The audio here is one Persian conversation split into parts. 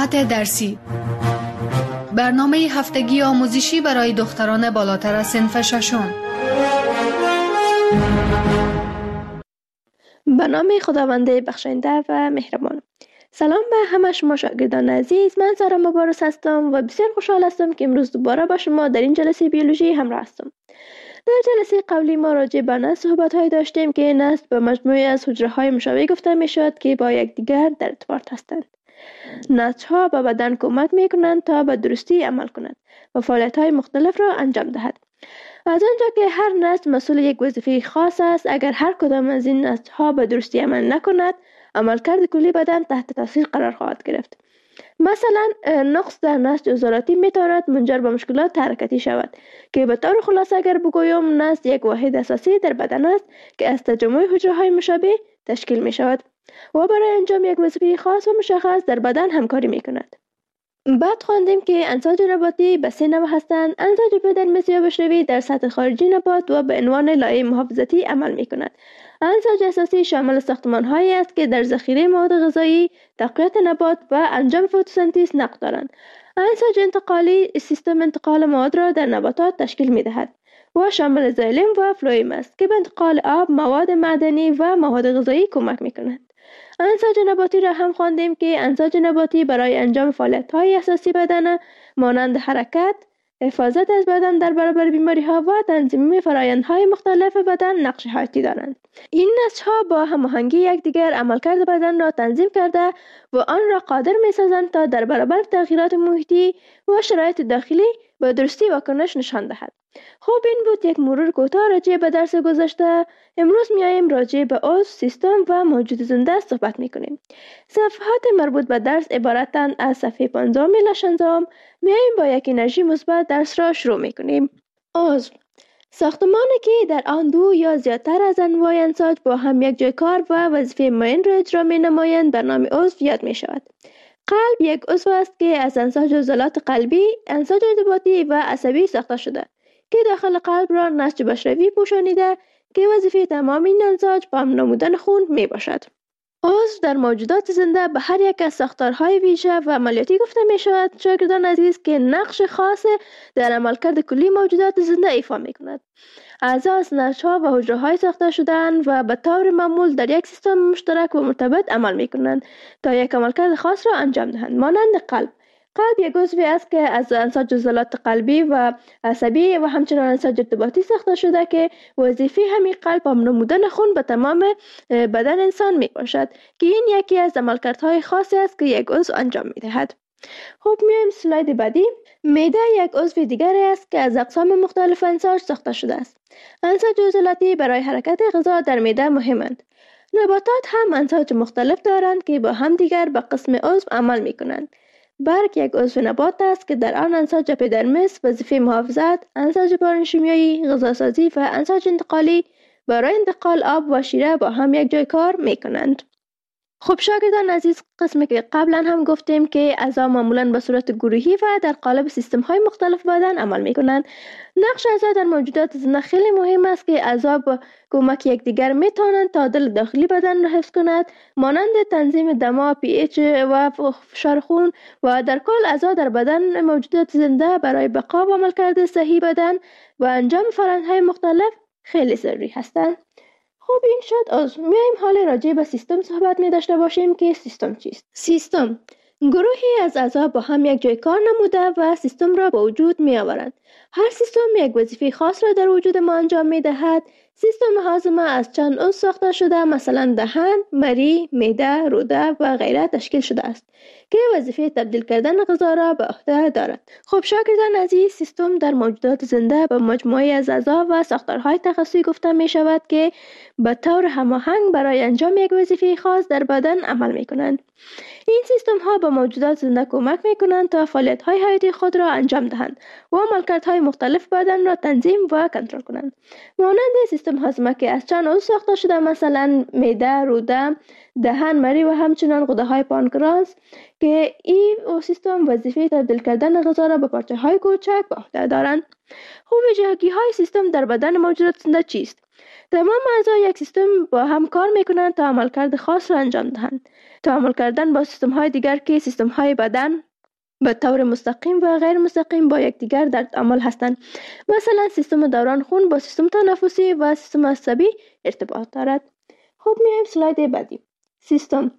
ساعت درسی، برنامه هفتگی آموزشی برای دختران بالاتر از صنف ششم. به نام خداوند بخشنده و مهربان. سلام به همه شما شاگردان عزیز. من زارا مبارز هستم و بسیار خوشحال هستم که امروز دوباره با شما در این جلسه بیولوژی همراه هستم. در جلسه قبلی ما راجع به نسل صحبت‌هایی داشتیم که نسل به مجموعه از حجره‌های مشابه گفته می‌شود که با یکدیگر در ارتباط هستند. نسل‌ها به بدن کمک می‌کنند تا به درستی عمل کند و فعالیت‌های مختلف را انجام دهد. از آنجا که هر نسل مسئول یک وظیفه خاص است، اگر هر کدام از این نسل‌ها به درستی عمل نکند، عملکرد کلی بدن تحت تاثیر قرار خواهد گرفت. مثلا نقص در نسج عضلاتی میتواند منجر به مشکلات حرکتی شود که به طور خلاصه اگر بگویم نسج یک واحد اساسی در بدن است که از تجمع حجره‌های مشابه تشکیل می شود و برای انجام یک وظیفه خاص و مشخص در بدن همکاری می کند. بعد خواندیم که انساج نباتی به 3 نوع هستند. انساج اپیدرمیسی یا بشروی در سطح خارجی نبات و به عنوان لایه محافظتی عمل می کند. انساج اساسی شامل ساختمان‌هایی است که در ذخیره مواد غذایی، تقویت نبات و انجام فتوسنتز نقش دارند. انساج انتقالی سیستم انتقال مواد را در نباتات تشکیل می‌دهد و شامل زایلم و فلوئیم است که به انتقال آب، مواد معدنی و مواد غذایی کمک می‌کنند. انساج نباتی را هم خواندیم که انساج نباتی برای انجام فعالیت‌های اساسی بدن مانند حرکت، حفاظت از بدن در برابر بیماری‌ها و تنظیم فرآیندهای مختلف بدن نقش حیاتی دارند. این نسج‌ها با هماهنگی یکدیگر عملکرد بدن را تنظیم کرده و آن را قادر می‌سازند تا در برابر تغییرات محیطی و شرایط داخلی به درستی واکنش نشان دهد. خب این بود یک مرور کوتاه راجع به درس گذشته. امروز میایم راجع به عضو، سیستم و موجود زنده صحبت میکنیم. صفحات مربوط به درس عبارتند از صفحه 5 الی 16. میایم با یک انرژی مثبت درس را شروع میکنیم. عضو، ساختمانی که در آن 2 یا زیادتر از انواع انساج با هم یک جای کار و وظیفه معین را اجرا می‌نمایند به نام عضو یاد می‌شود. قلب یک عضو است که از انساج عضلات قلبی، انساج ارتباطی و عصبی ساخته شده که داخل قلب را نسج بشروی پوشانیده که وظیفه تمام این انساج پمپ نمودن خون میباشد. عضو در موجودات زنده به هر یک از ساختارهای ویژه و عملیاتی گفته می شود شاگردان عزیز که نقش خاص در عملکرد کلی موجودات زنده ایفا می کند. اعضا از نسج‌ها و حجره‌های ساخته شده‌اند و به طور معمول در یک سیستم مشترک و مرتبط عمل می کنند تا یک عملکرد خاص را انجام دهند. مانند قلب یک عضوی است که از انساج عضلات قلبی و عصبی و همچنین انساج ارتباطی ساخته شده که وظیفه همین قلب پمپ نمودن خون به تمام بدن انسان می باشد که این یکی از عملکردهای خاصی است که یک عضو انجام می دهد. خب میایم سلاید بعدی. معده یک عضو دیگری است که از اقسام مختلف انساج ساخته شده است. انساج عضلاتی برای حرکت غذا در معده مهمند. نباتات هم انساج مختلف دارند که با هم دیگر به قسم عضو عمل می کنند. برگ یک عضو نبات است که در آن انساج اپیدرمیس وظیفه محافظت، انساج پارنشیمیایی، غذاسازی و انساج انتقالی برای انتقال آب و شیره با هم یک جای کار می کنند. خب شاگردان عزیز، قسمی که قبلا هم گفتیم که اعضا معمولاً به صورت گروهی و در قالب سیستم‌های مختلف بدن عمل می‌کنند. نقش اعضا در موجودات زنده خیلی مهم است که اعضا با کمک یکدیگر می‌توانند تعادل داخلی بدن را حفظ کنند، مانند تنظیم دما، pH و فشار خون و در کل اعضا در بدن موجودات زنده برای بقا و عملکرد صحیح بدن و انجام فرآیندهای مختلف خیلی ضروری هستند. خب این شد عضو. میایم حال راجع به سیستم صحبت می داشته باشیم که سیستم چیست؟ سیستم گروهی از اعضا با هم یک جای کار نموده و سیستم را به وجود می آورند. هر سیستم یک وظیفه خاص را در وجود ما انجام می دهد. سیستم هاضمه از چند عضو ساخته شده، مثلا دهن، مری، معده، روده و غیره تشکیل شده است که وظیفه تبدیل کردن غذا را به عهده دارد. خب شاگردان عزیز، سیستم در موجودات زنده به مجموعه از اعضا و ساختارهای تخصصی گفته می شود که به طور هماهنگ برای انجام یک وظیفه خاص در بدن عمل می کنند. این سیستم ها به موجودات زنده کمک می کنند تا فعالیت های حیاتی خود را انجام دهند و عملکردهای مختلف بدن را تنظیم و کنترل کنند. مانند سیستم هاضمه که از چند عضو ساخته شده، مثلا معده، روده، دهن، مری و همچنین غده های پانکراس که این سیستم وظیفه تبدیل کردن غذا را به پارچه های کوچک به عهده دارند. خب ویژگی های سیستم در بدن موجودات زنده چیست؟ تمام اعضای یک سیستم با هم کار میکنند تا عملکرد خاص را انجام دهند. تعامل کردن با سیستم های دیگر که سیستم های بدن به طور مستقیم و غیر مستقیم با یکدیگر در تعامل هستند. مثلا سیستم دوران خون با سیستم تنفسی و سیستم عصبی ارتباط دارد. خب میایم سلاید بعدی. سیستم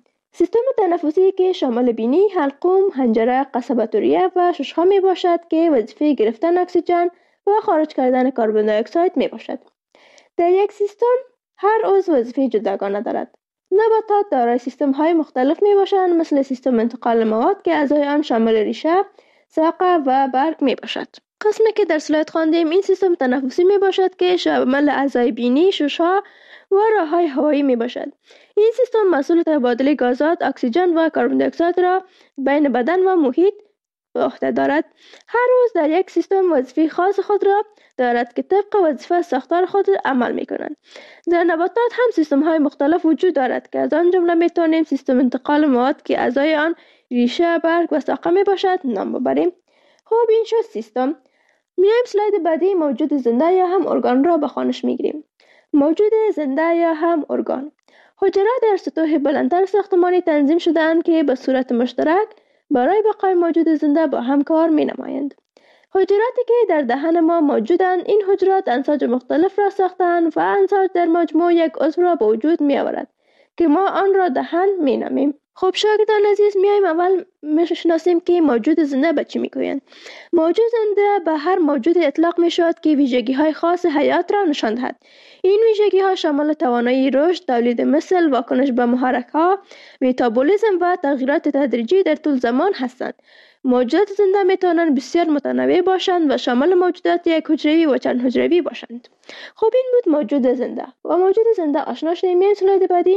تنفسی که شامل بینی، حلقوم، حنجره، قصبه ریه و ششها می باشد که وظیفه گرفتن اکسیژن و خارج کردن کربن دی اکساید می باشد. در یک سیستم هر عضو وظیفه جداگانه دارد. نباتات دارای سیستم های مختلف می باشند، مثل سیستم انتقال مواد که اعضای آن شامل ریشه، ساقه و برگ می باشد. قسمی که در سلاید خواندیم این سیستم تنفسی می باشد که شامل اعضای بینی، ششها و راههای هوایی می باشد. این سیستم مسئول تبادل گازات، اکسیژن و کربن دی اکساید را بین بدن و محیط به عهده دارد. هر عضو در یک سیستم وظیفه خاص خود را دارد که طبق وظیفه ساختار خود عمل می کنند. در نباتات هم سیستم های مختلف وجود دارد که از آن جمله می توانیم سیستم انتقال مواد که اعضای آن ریشه، برگ و ساقه می باشد نام ببریم. خب این شد سیستم. میایم سلاید بعدی موجود زنده یا هم ارگان را به خوانش میگیریم. موجود زنده یا هم ارگان. حجرات در سطوح بلندتر ساختمانی تنظیم شده‌اند که به صورت مشترک برای بقای موجود زنده با هم کار می نمایند. حجراتی که در دهن ما موجودند، این حجرات انساج مختلف را ساختند و انساج در مجموع یک عضو را به وجود می آورد که ما آن را دهن می نامیم. خب شاگردان عزیز، میایم اول میشناسیم که موجود زنده به چی میگویند. موجود زنده به هر موجود اطلاق می شود که ویژگی های خاص حیات را نشان دهد. این ویژگی ها شامل توانایی رشد، تولید مثل، واکنش به محرک ها، متابولیسم و تغییرات تدریجی در طول زمان هستند. موجودات زنده می توانند بسیار متنوع باشند و شامل موجودات یک حجروی و چند حجروی باشند. خب این بود موجود زنده. و موجود زنده آشنا شدیم. میایم سلاید بعدی.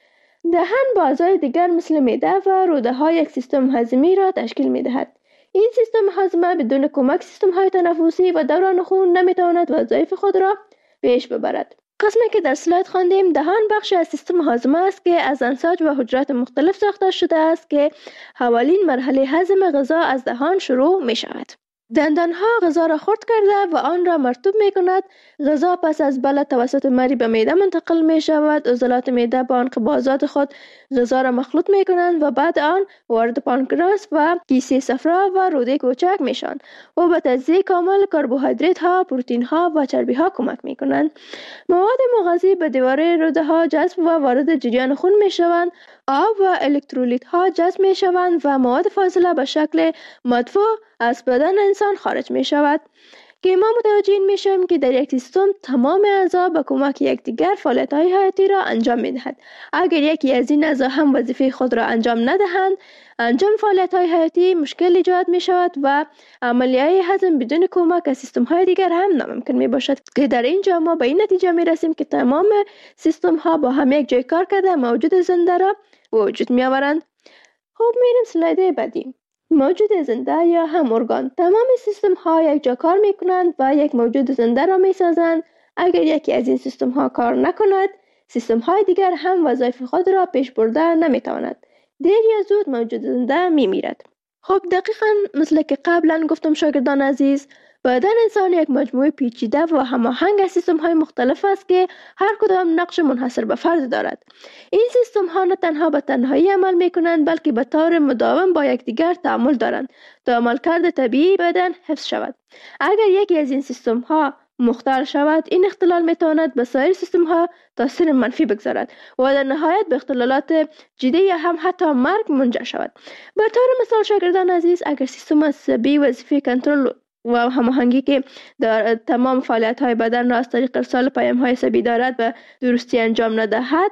دهن با اعضای دیگر مثل معده و روده ها یک سیستم هضمی را تشکیل می دهد. این سیستم هضم بدون کمک سیستم های تنفسی و دوران خون نمی تواند وظایف خود را پیش ببرد. قسمی که در سلاید خواندیم، دهان بخشی از سیستم هاضمه است که از انساج و حجرات مختلف ساخته شده است که حوالین مرحله هضم غذا از دهان شروع می شود. دندانها غذا را خرد کرده و آن را مرطوب می کند. غذا پس از بلع توسط مری به معده منتقل می شود. عضلات معده با انقباضات خود غذا را مخلوط می کنند و بعد آن وارد پانکراس و کیسه صفرا و روده کوچک می شوند و به تجزیه کامل کربوهیدرات ها، پروتئین ها و چربی ها کمک می کنند. مواد مغذی به دیواره روده ها جذب و وارد جریان خون می شوند. آب و الکترولیت ها جذب می شوند و مواد فاضله به شکل مدفوع از بدن انسان خارج می شود که ما متوجه می شویم که در یک سیستم تمام اعضا به کمک یکدیگر فعالیت های حیاتی را انجام می دهند. اگر یکی از این اعضا هم وظیفه خود را انجام ندهند، انجام فعالیت های حیاتی مشکل ایجاد می شود و عملیه هضم بدون کمک از سیستم های دیگر هم ناممکن می باشد که در اینجا ما به این نتیجه می رسیم که تمام سیستم ها با هم یک جای کار کرده موجود زنده را وجود می آورند. خب میریم سلاید بعدی. موجود زنده یا هم ارگان. تمام سیستم ها یک جا کار می کنند و یک موجود زنده را می سازند. اگر یکی از این سیستم ها کار نکند، سیستم های دیگر هم وظایف خود را پیش برده نمی تواند. دیر یا زود موجود زنده می میرد. خب دقیقاً مثل که قبلا گفتم شاگردان عزیز، بدن انسان یک مجموعه پیچیده و هماهنگ از سیستم های مختلف است که هر کدام نقش منحصر به فرد دارد. این سیستم ها نه تنها به تنهایی عمل می کنند بلکه به طور مداوم با یکدیگر تعامل دارند تا عملکرد طبیعی بدن حفظ شود. اگر یکی از این سیستم ها مختل شود، این اختلال می تواند به سایر سیستم ها تاثیر منفی بگذارد و در نهایت به اختلالات جدی یا هم حتی مرگ منجر شود. به طور مثال شاگردان عزیز، اگر سیستم عصبی وظیفه کنترل و هماهنگی که در تمام فعالیت های بدن را از طریق ارسال پیام های عصبی دارد و درستی انجام ندهد،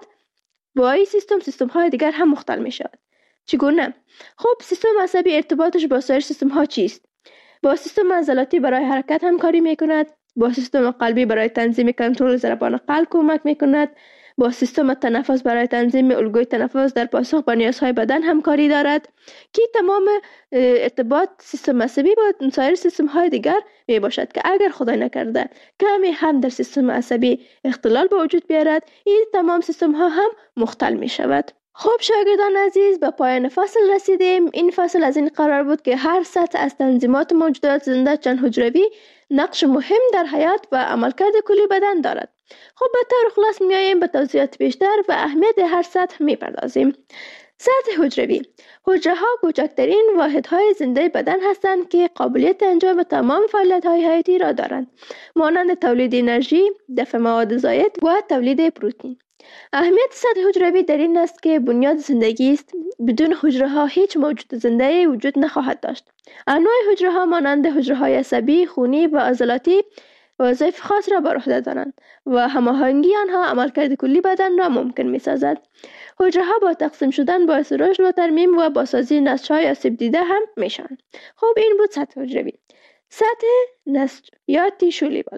با این سیستم های دیگر هم مختل می شود. چگونه؟ خب سیستم عصبی ارتباطش با سایر سیستم ها چیست؟ با سیستم عضلاتی برای حرکت همکاری می کند، با سیستم قلبی برای تنظیم کنترل ضربان قلب کمک می کند، با سیستم تنفس برای تنظیم الگوی تنفس در پاسخ به نیازهای بدن همکاری دارد که تمام ارتباط سیستم عصبی با سایر سیستم های دیگر می باشد که اگر خدای نکرده کمی هم در سیستم عصبی اختلال به وجود بیارد، این تمام سیستم ها هم مختل می شود. خب شاگردان عزیز، به پایان فصل رسیدیم. این فصل از این قرار بود که هر سطح از تنظیمات موجودات زنده چند حجروی نقش مهم در حیات و عملکرد کلی بدن دارد. خب به طور خلاص میاییم به توضیحات بیشتر و اهمیت هر سطح میپردازیم. سطح حجروی: حجره ها کوچکترین واحدهای زنده بدن هستند که قابلیت انجام تمام فعالیت‌های حیاتی را دارند، مانند تولید انرژی، دفع مواد زائد و تولید پروتئین. اهمیت سطح حجروی در این است که بنیاد زندگی است. بدون حجره ها هیچ موجود زنده وجود نخواهد داشت. انواع حجره ها مانند حجره های عصبی، خونی و عضلاتی وظایف خاص را بر عهده دارند و هماهنگی آنها عملکرد کلی بدن را ممکن می‌سازد. حجره ها با تقسیم شدن باعث رشد و ترمیم و بازسازی نسج‌های آسیب دیده هم میشوند. خب این بود سطح حجروی. سطح نسج یا تیشو لیول: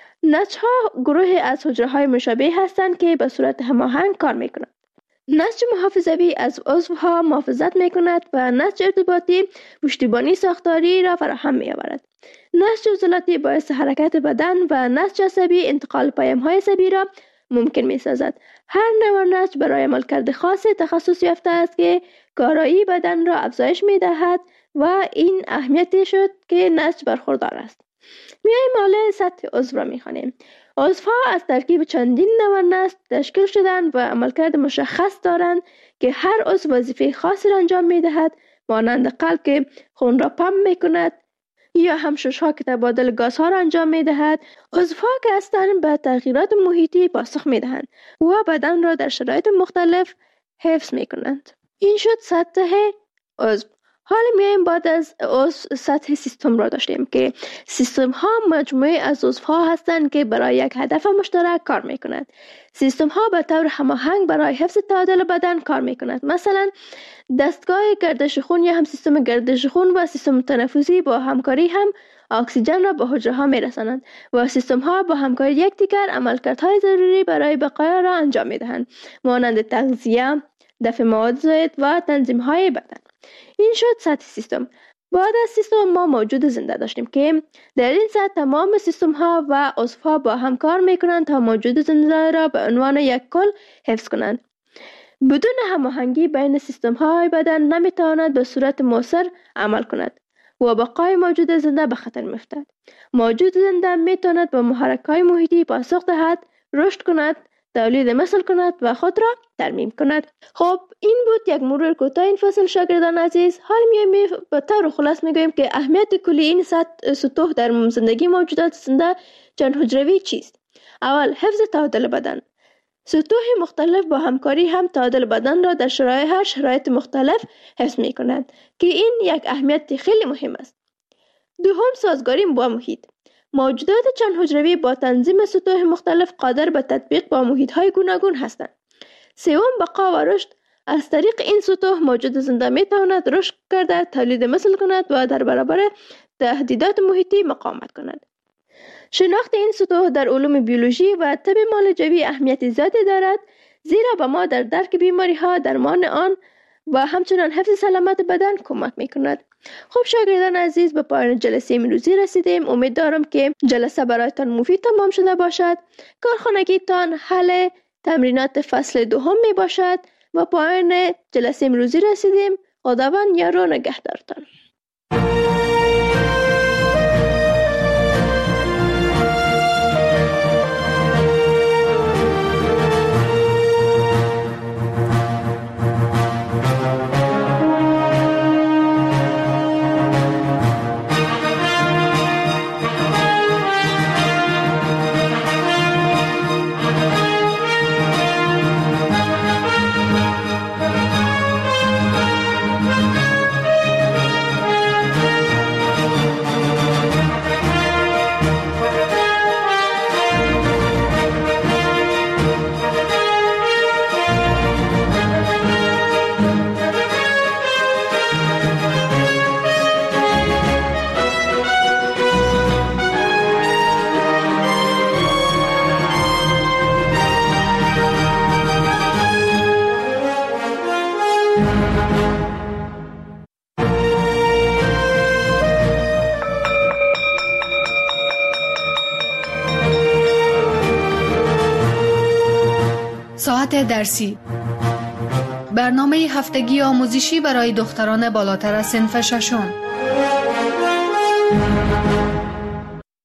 نسج‌ها گروهی از حجره‌های مشابه هستند که به صورت هماهنگ کار می‌کنند. نسج محافظوی از عضوها محافظت می‌کند و نسج ارتباطی پشتیبانی ساختاری را فراهم می‌آورد. نسج عضلاتی باعث حرکت بدن و نسج عصبی انتقال پیام‌های عصبی را ممکن می‌سازد. هر نوع نسج برای عملکرد خاص تخصص یافته است که کارایی بدن را افزایش می‌دهد و این اهمیتی شد که نسج برخوردار است. میایم حالا سطح عضو را می‌خوانیم. عضوها از ترکیب چندین نوع نسج تشکیل شدند و عملکرد مشخص دارند که هر عضو وظیفه خاصی را انجام می‌دهد، مانند قلب که خون را پمپ می‌کند یا همشش‌ها که تبادل گازها را انجام می‌دهد. عضوها که هستند به تغییرات محیطی پاسخ می‌دهند و بدن را در شرایط مختلف حفظ می‌کنند. این شد سطح عضو. حالا میایم بعد از عضو سطح سیستم را داشتیم که سیستم ها مجموعه از عضوها هستند که برای یک هدف مشترک کار میکنند. سیستم ها به طور هماهنگ برای حفظ تعادل بدن کار میکنند. مثلا دستگاه گردش خون یا هم سیستم گردش خون و سیستم تنفسی با همکاری هم اکسیژن را به حجره ها میرسانند و سیستم ها با همکاری یکدیگر عملکردهای ضروری برای بقا را انجام میدهند، مانند تغذیه، دفع مواد زائد و تنظیم های بدن. این شد سطح سیستم. بعد از سیستم ما موجود زنده داشتیم که در این سطح تمام سیستم ها و عضوها با هم کار میکنند تا موجود زنده را به عنوان یک کل حفظ کنند. بدون هماهنگی بین سیستم های بدن نمیتواند به صورت مؤثر عمل کند و بقای موجود زنده به خطر میافتد. موجود زنده میتواند به محرک‌های محیطی پاسخ دهد، رشد کند، تولید مثل کند و خود را ترمیم کند. خب این بود یک مرور کوتاه این فصل شاگردان عزیز. حال میایم به طور خلاص میگوییم که اهمیت کلی این سطوح در زندگی موجودات زنده چند حجروی چیست. اول، حفظ تعادل بدن. سطوح مختلف با همکاری هم تعادل بدن را در شرایط مختلف حفظ میکنند که این یک اهمیت خیلی مهم است. دوم، سازگاری با محیط. موجودات چند حجروی با تنظیم سطوح مختلف قادر به تطبیق با محیط‌های گوناگون هستند. سوم، بقا و رشد. از طریق این سطوح موجود زنده میتواند رشد کرده، تولید مثل کند و در برابر تهدیدات محیطی مقاومت کند. شناخت این سطوح در علوم بیولوژی و طب معالجوی اهمیت زیادی دارد، زیرا به ما در درک بیماری‌ها، درمان آن و همچنان حفظ سلامت بدن کمک میکند. خب شاگردان عزیز، به پایان جلسه امروزی رسیدیم. امید دارم که جلسه برایتان مفید تمام شده باشد. کارخانگیتان حل تمرینات فصل دوم می باشد و پایان جلسه امروزی رسیدیم. خداوند یار و نگهدارتان. ساعت درسی، برنامه هفتگی آموزشی برای دختران بالاتر از صنف ششم.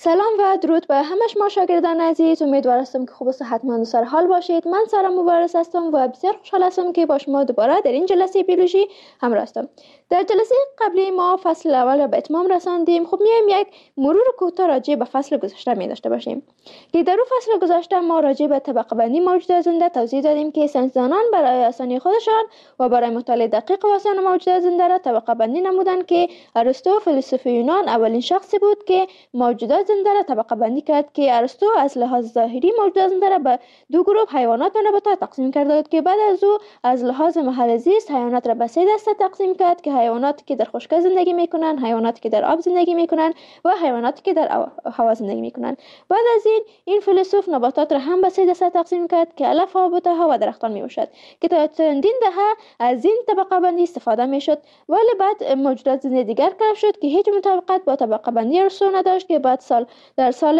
سلام و درود به همه شما شاگردان عزیز. امیدوار هستم که خوب و صحتمند و سر حال باشید. من سارا مبارز هستم و بسیار خوشحال هستم که با شما دوباره در این جلسه بیولوژی همراه هستم. در جلسه قبلی ما فصل اول را به اتمام رساندیم. خب میایم یک مرور کوتاه راجع به فصل گذشته می داشته باشیم که در اون فصل گذشته ما راجع به طبقه بندی موجودات زنده توضیح دادیم که ساینسدانان برای آسانی خودشان و برای مطالعه دقیق و آسان موجودات زنده را طبقه بندی نمودند که ارسطو فیلسوف یونان اولین شخصی بود که موجودات زنده را طبقه بندی کرد که ارسطو از لحاظ ظاهری موجودات زنده را به دو گروه حیوانات و نباتات تقسیم کرده بود که بعد از او از لحاظ محل زیست حیوانات را به سه دسته تقسیم کرد که حیواناتی که در خشکی زندگی میکنند، حیواناتی که در آب زندگی میکنند و حیواناتی که در هوا زندگی میکنند. بعد از این فیلسوف نباتات را هم به سه دسته تقسیم کرد که علف ها، بوته و درختان میباشد که تا چندین دهه از این طبقه بندی استفاده میشد، ولی بعد موجودات زنده دیگر کشف شد که هیچ مطابقت با طبقه بندی ارسطو نداشت که بعد در سال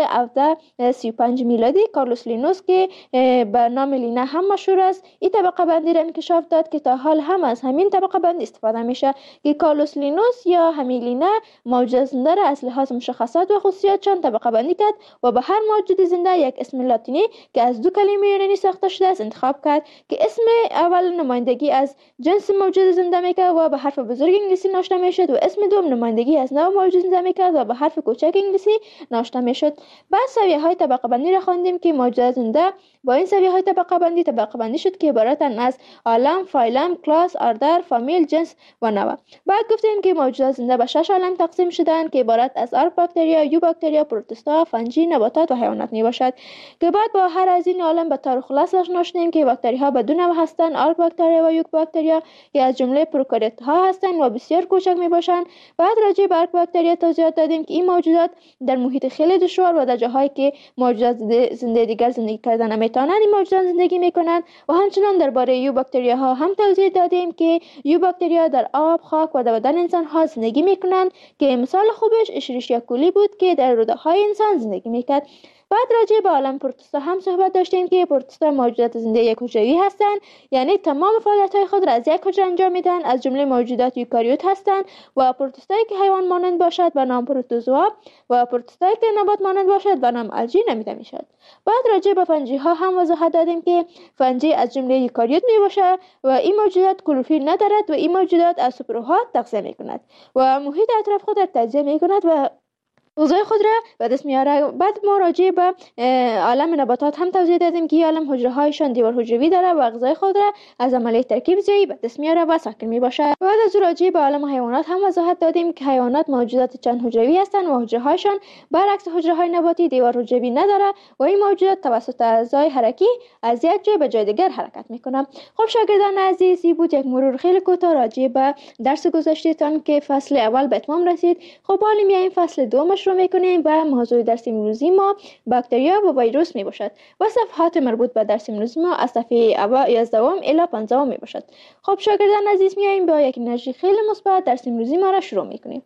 1735 میلادی کارلوس لینوس که به نام لینا هم مشهور است این طبقه بندی را انکشاف داد که تا حال هم از همین طبقه بندی استفاده میشه که کارلوس لینوس یا همین لینا موجود زنده را از لحاظ مشخصات و خصوصیاتشان طبقه بندی کرد و به هر موجود زنده یک اسم لاتینی که از دو کلمه یونانی ساخته شده است انتخاب کرد که اسم اول نمایندگی از جنس موجود زنده میکرد و به حرف بزرگ انگلیسی نوشته میشد و اسم دوم نمایندگی از نوع موجود زنده میکرد و به حرف کوچک انگلیسی نوشته میشد. بعد سویه‌های طبقه بندی را خواندیم که موجودات زنده با این سویه‌های طبقه بندی شد که عبارتند از عالم، فایلم، کلاس، اردر، فامیل، جنس و نوع. بعد گفتیم که موجودات زنده به 6 عالم تقسیم شدند که عبارت از آرک باکتریا، یو باکتریا، پروتوستا، فنجی، نباتات و حیوانات میباشد که بعد با هر از این عالم به طور خلاصه آشنا شدیم که باکتری‌ها به دو نوع هستند، آرک باکتریا و یو باکتریا که از جمله پروکاریوت‌ها هستند و بسیار کوچک میباشند. بعد راجع به آرک باکتریا توضیحات دادیم که این موجودات در محیط خیلی دشوار و در جاهایی که موجودات زنده دیگر زندگی کردن نمیتونند این موجودات زندگی میکنند و همچنان درباره یو باکتریا ها هم توضیح دادیم که یو باکتریا در آب، خاک و در بدن انسان ها زندگی میکنند که مثال خوبش اشریشیا کولی بود که در روده های انسان زندگی میکرد. بعد راجع به عالم پروتوستا هم صحبت داشتیم که پروتوستا موجودات زنده یک حجروی هستند، یعنی تمام فعالیت‌های خود را از یک حجره انجام میدن، از جمله موجودات یوکاریوت هستند و پروتوستایی که حیوان مانند باشد به نام پروتوزوا و پروتوستایی که نبات مانند باشد به نام الژی نامیده میشد. بعد راجع به فنجی ها هم وضاحت دادیم که فنجی از جمله یوکاریوت میباشد و این موجودات کلروفیل ندارد و این موجودات از سوپرها تغذیه میکند و محیط اطراف خود را تجزیه میکند و غذای خود را به دست میاره. بعد ما راجع به عالم نباتات هم توضیح دادیم که عالم حجره هایشان دیوار حجروی داره و غذای خود را از عملیه ترکیب زیایی به دست میاره و ساکن میباشه. بعد از راجع به عالم حیوانات هم وضاحت دادیم که حیوانات موجودات چند حجروی هستند و حجره هایشان برعکس حجره های نباتی دیوار حجروی نداره و این موجودات توسط اعضای حرکی از یک جای به جای دیگر حرکت میکنه. خب شاگردان عزیز، این بود یک مرور خیلی کوتاه راجع به درس گذشتهتان که فصل اول به اتمام رسید. خب حالا میایم فصل دوم شروع میکنیم و موضوع درس امروزی ما باکتریا و ویروس می باشد و صفحات مربوط به درس امروزی ما از صفحه 11 الی 15 می باشد. خب شاگردان عزیز، میایم با یک انرژی خیلی مثبت درس امروزی ما را شروع میکنیم.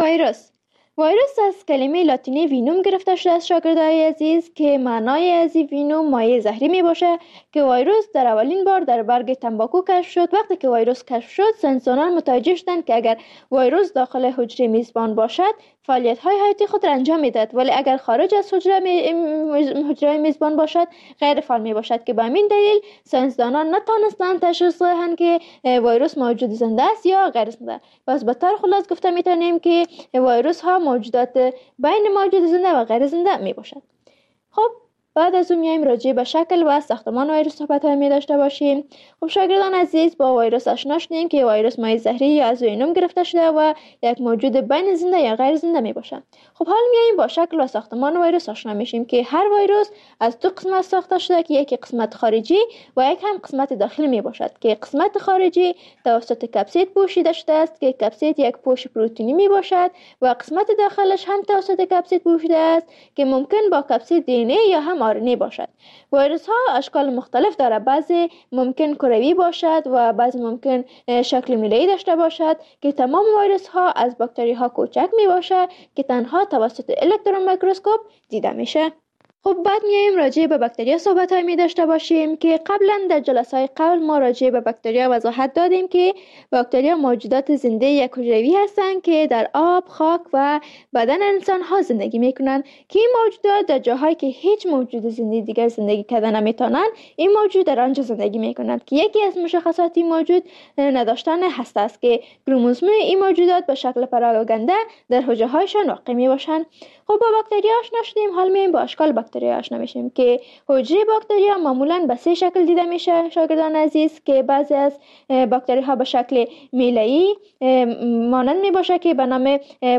ویروس از کلمه لاتینی وینوم گرفته شده است شاگردای عزیز که معنای از وینوم مایع زهری می باشه که ویروس در اولین بار در برگ تنباکو کشف شد. وقتی که ویروس کشف شد ساینسدانان متوجه شدند که اگر ویروس داخل حجره میزبان باشد فعالیت های حیاتی خود را انجام میدهد، ولی اگر خارج از حجره میزبان باشد غیر فعال می باشد که به همین دلیل ساینسدانان نتوانستند تشخیص دهند که ویروس موجود زنده است یا غیر زنده. پس به طور خلاص گفته میتونیم که ویروس ها موجودات بین موجود زنده و غیر زنده می باشد. خب بعد از اون میایم راجع به شکل و ساختمان ویروس صحبت می داشته باشیم. خب شاگردان عزیز، با ویروس آشنا شدیم که ویروس مایع زهری یا از وینوم گرفته شده و یک موجود بین زنده یا غیر زنده می باشد. خب حالا میایم با شکل و ساختمان ویروس آشنا میشیم که هر ویروس از دو قسمت ساخته شده که یک قسمت خارجی و یک هم قسمت داخلی می باشد که قسمت خارجی توسط کپسید پوشیده شده است که کپسید یک پوش پروتئینی می باشد و قسمت داخلش هم توسط کپسید پوشیده است که ممکن با کپسید دی ان ای یا هم آرنی باشد. ویروس ها اشکال مختلف داره، بعضی ممکن کروی باشد و بعضی ممکن شکل میله‌ای داشته باشد که تمام ویروس ها از باکتری ها کوچک می باشد که تنها توسط الکترون میکروسکوپ دیده میشه. خب بعد میایم راجع به باکتریا صحبت های می داشته باشیم که قبلا در جلسه های قبل ما راجع به باکتریا وضاحت دادیم که باکتریا موجودات زنده یک حجروی هستند که در آب، خاک و بدن انسان ها زندگی می کنند که این موجودات در جاهایی که هیچ موجود زنده دیگر زندگی کردن نمیتونند این موجود در آنجا زندگی می کنند که یکی از مشخصات این موجود نداشتن هسته است که کروموزوم این موجودات به شکل پراگنده در حجره هایشان واقع می باشند. خب با باکتریا آشنا شدیم، حال میایم با اشکال باکتریا آشنا میشیم که حجره باکتریا معمولا به 3 شکل دیده میشه شاگردان عزیز، که بعضی از باکتری ها به شکل میله‌ای مانند می باشه که به نام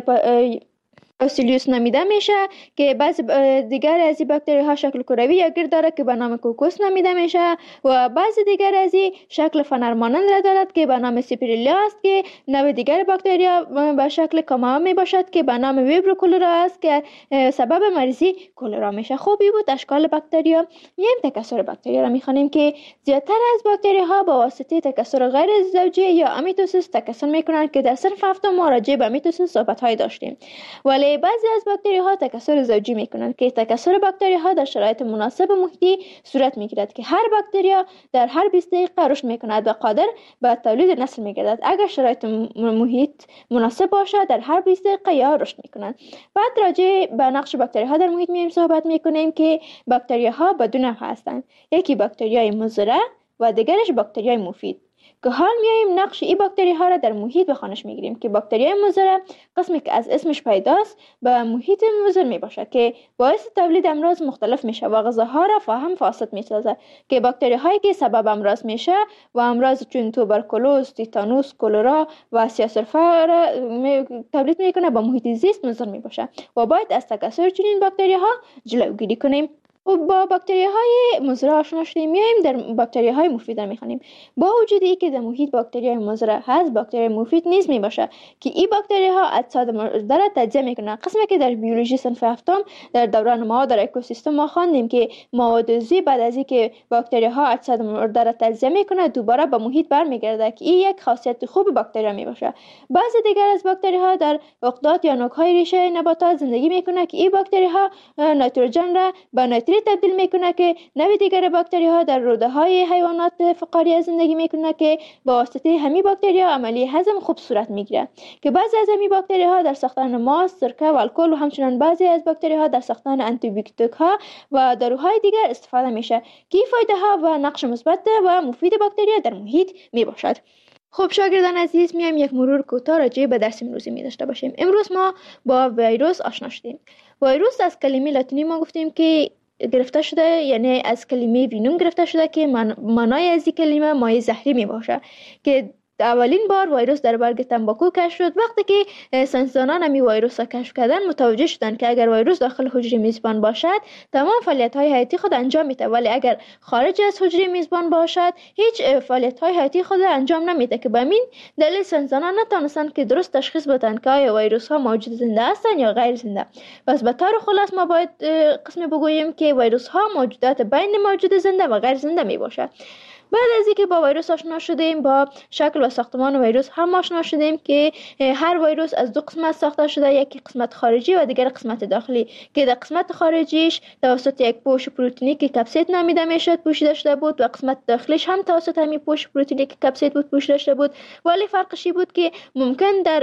باسیلیوس نامیده میشه، که بعضی دیگر از این باکتری ها شکل کروی یا گرد داره که به نام کوکوس نامیده میشه و بعضی دیگر از این شکل فنر مانند را دارد که به نام سیپریلیا است، که نوع دیگر باکتریا به شکل کاما می باشد که به نام ویبرو کولرا است که سبب مریضی کولرا میشه. خوبی بود اشکال باکتریا. میایم تکثر باکتریا را میخوانیم که زیادتر از باکتری ها با واسطه تکثر غیر زوجی یا امیتوسیس تکثر میکنند که در صنف هفتم ما راجع به امیتوسیس صحبت های داشتیم. ولی بعضی از باکتری ها تکثر زوجی میکنند که تکثر باکتری ها در شرایط مناسب محیطی صورت میگیرد که هر باکتریا در هر 20 دقیقه رشد میکند و قادر به تولید نسل میگردد اگر شرایط محیط مناسب باشد در هر 20 دقیقه یا رشد میکنند. بعد راجع به نقش باکتری ها در محیط میایم صحبت میکنیم که باکتری ها به 2 نوع هستند، یکی باکتریای مضر و دیگرش باکتریای مفید، که حال میایم نقش این باکتری ها را در محیط به خوانش میگیریم که باکتریای مضر قسمی که از اسمش پیداست به محیط مضر می باشد که باعث تولید امراض مختلف میشه و غذاها را فاهم فاسد میسازد، که باکتری هایی که سبب امراض میشه و امراض چون توبرکولوز، تیتانوس، کولرا و سیاه‌سرفه را تولید میکنه به محیط زیست مضر می باشه و باید از تکثر چنین باکتری ها جلوگیری کنیم. و با باکتری های مضر آشنا شدیم، میایم در باکتری های مفید میخوانیم. با وجود اینکه در محیط باکتری های مضر هست، باکتری مفید نیز می باشه که این باکتری ها اجساد مرده را تجزیه میکنند. قسمی که در بیولوژی صنف هفتم در دوران ما در اکوسیستم ما خواندیم که مواد عضوی بعد از اینکه باکتری ها اجساد مرده را تجزیه میکنند دوباره به محیط برمیگرده که این یک خاصیت خوب باکتری می باشه. بعضی دیگر از باکتری ها در عقدات یا نوک های ریشه نباتات زندگی میکنند که این باکتری ها نیتروژن را به نیتریت تبدیل میکنه که نوع دیگر باکتری ها در روده های حیوانات فقاریه زندگی میکنه که با واسطه همین باکتری ها عملی هضم خوب صورت میگیره، که بعضی از همین باکتری ها در ساختن ماست، سرکه و الکل و همچنین بعضی از باکتری ها در ساختن آنتی بیوتیک ها و داروهای دیگر استفاده میشه که فایده ها و نقش مثبت و مفید باکتری در محیط میباشد. خب شاگردان عزیز، میایم یک مرور کوتاه راجع به درس امروزی می داشته باشیم. امروز ما با ویروس آشنا شدیم. ویروس از کلمه لاتینی ما گفتیم که گرفته شده، یعنی از کلمه وینوم گرفته شده که معنای از این کلمه مایع زهری می باشه، که اولین بار ویروس در برگ تنباکو کشف شد. وقتی که ساینسدانان همی ویروس را کشف کردن متوجه شدند که اگر ویروس داخل حجره میزبان باشد تمام فعالیت های حیاتی خود انجام میده، ولی اگر خارج از حجره میزبان باشد هیچ فعالیت های حیاتی خود انجام نمیده، که به همین دلیل ساینسدانان نتونستند که درست تشخیص بدن که آیا ویروس ها موجود زنده هستند یا غیر زنده. پس به طور خلاص ما باید قسمی بگوییم که ویروس ها موجودات بین موجود زنده و غیر زنده می باشد. بعد از اینکه با ویروس آشنا شدیم، با شکل و ساختمان ویروس هم آشنا شدیم که هر ویروس از 2 قسمت ساخته شده، یکی قسمت خارجی و دیگر قسمت داخلی، که در قسمت خارجیش توسط یک پوش پروتئینی که کپسید نامیده میشد پوشیده شده بود و قسمت داخلیش هم توسط همین پوش پروتئینی که کپسید بود پوشیده شده بود. ولی فرقش بود که ممکن در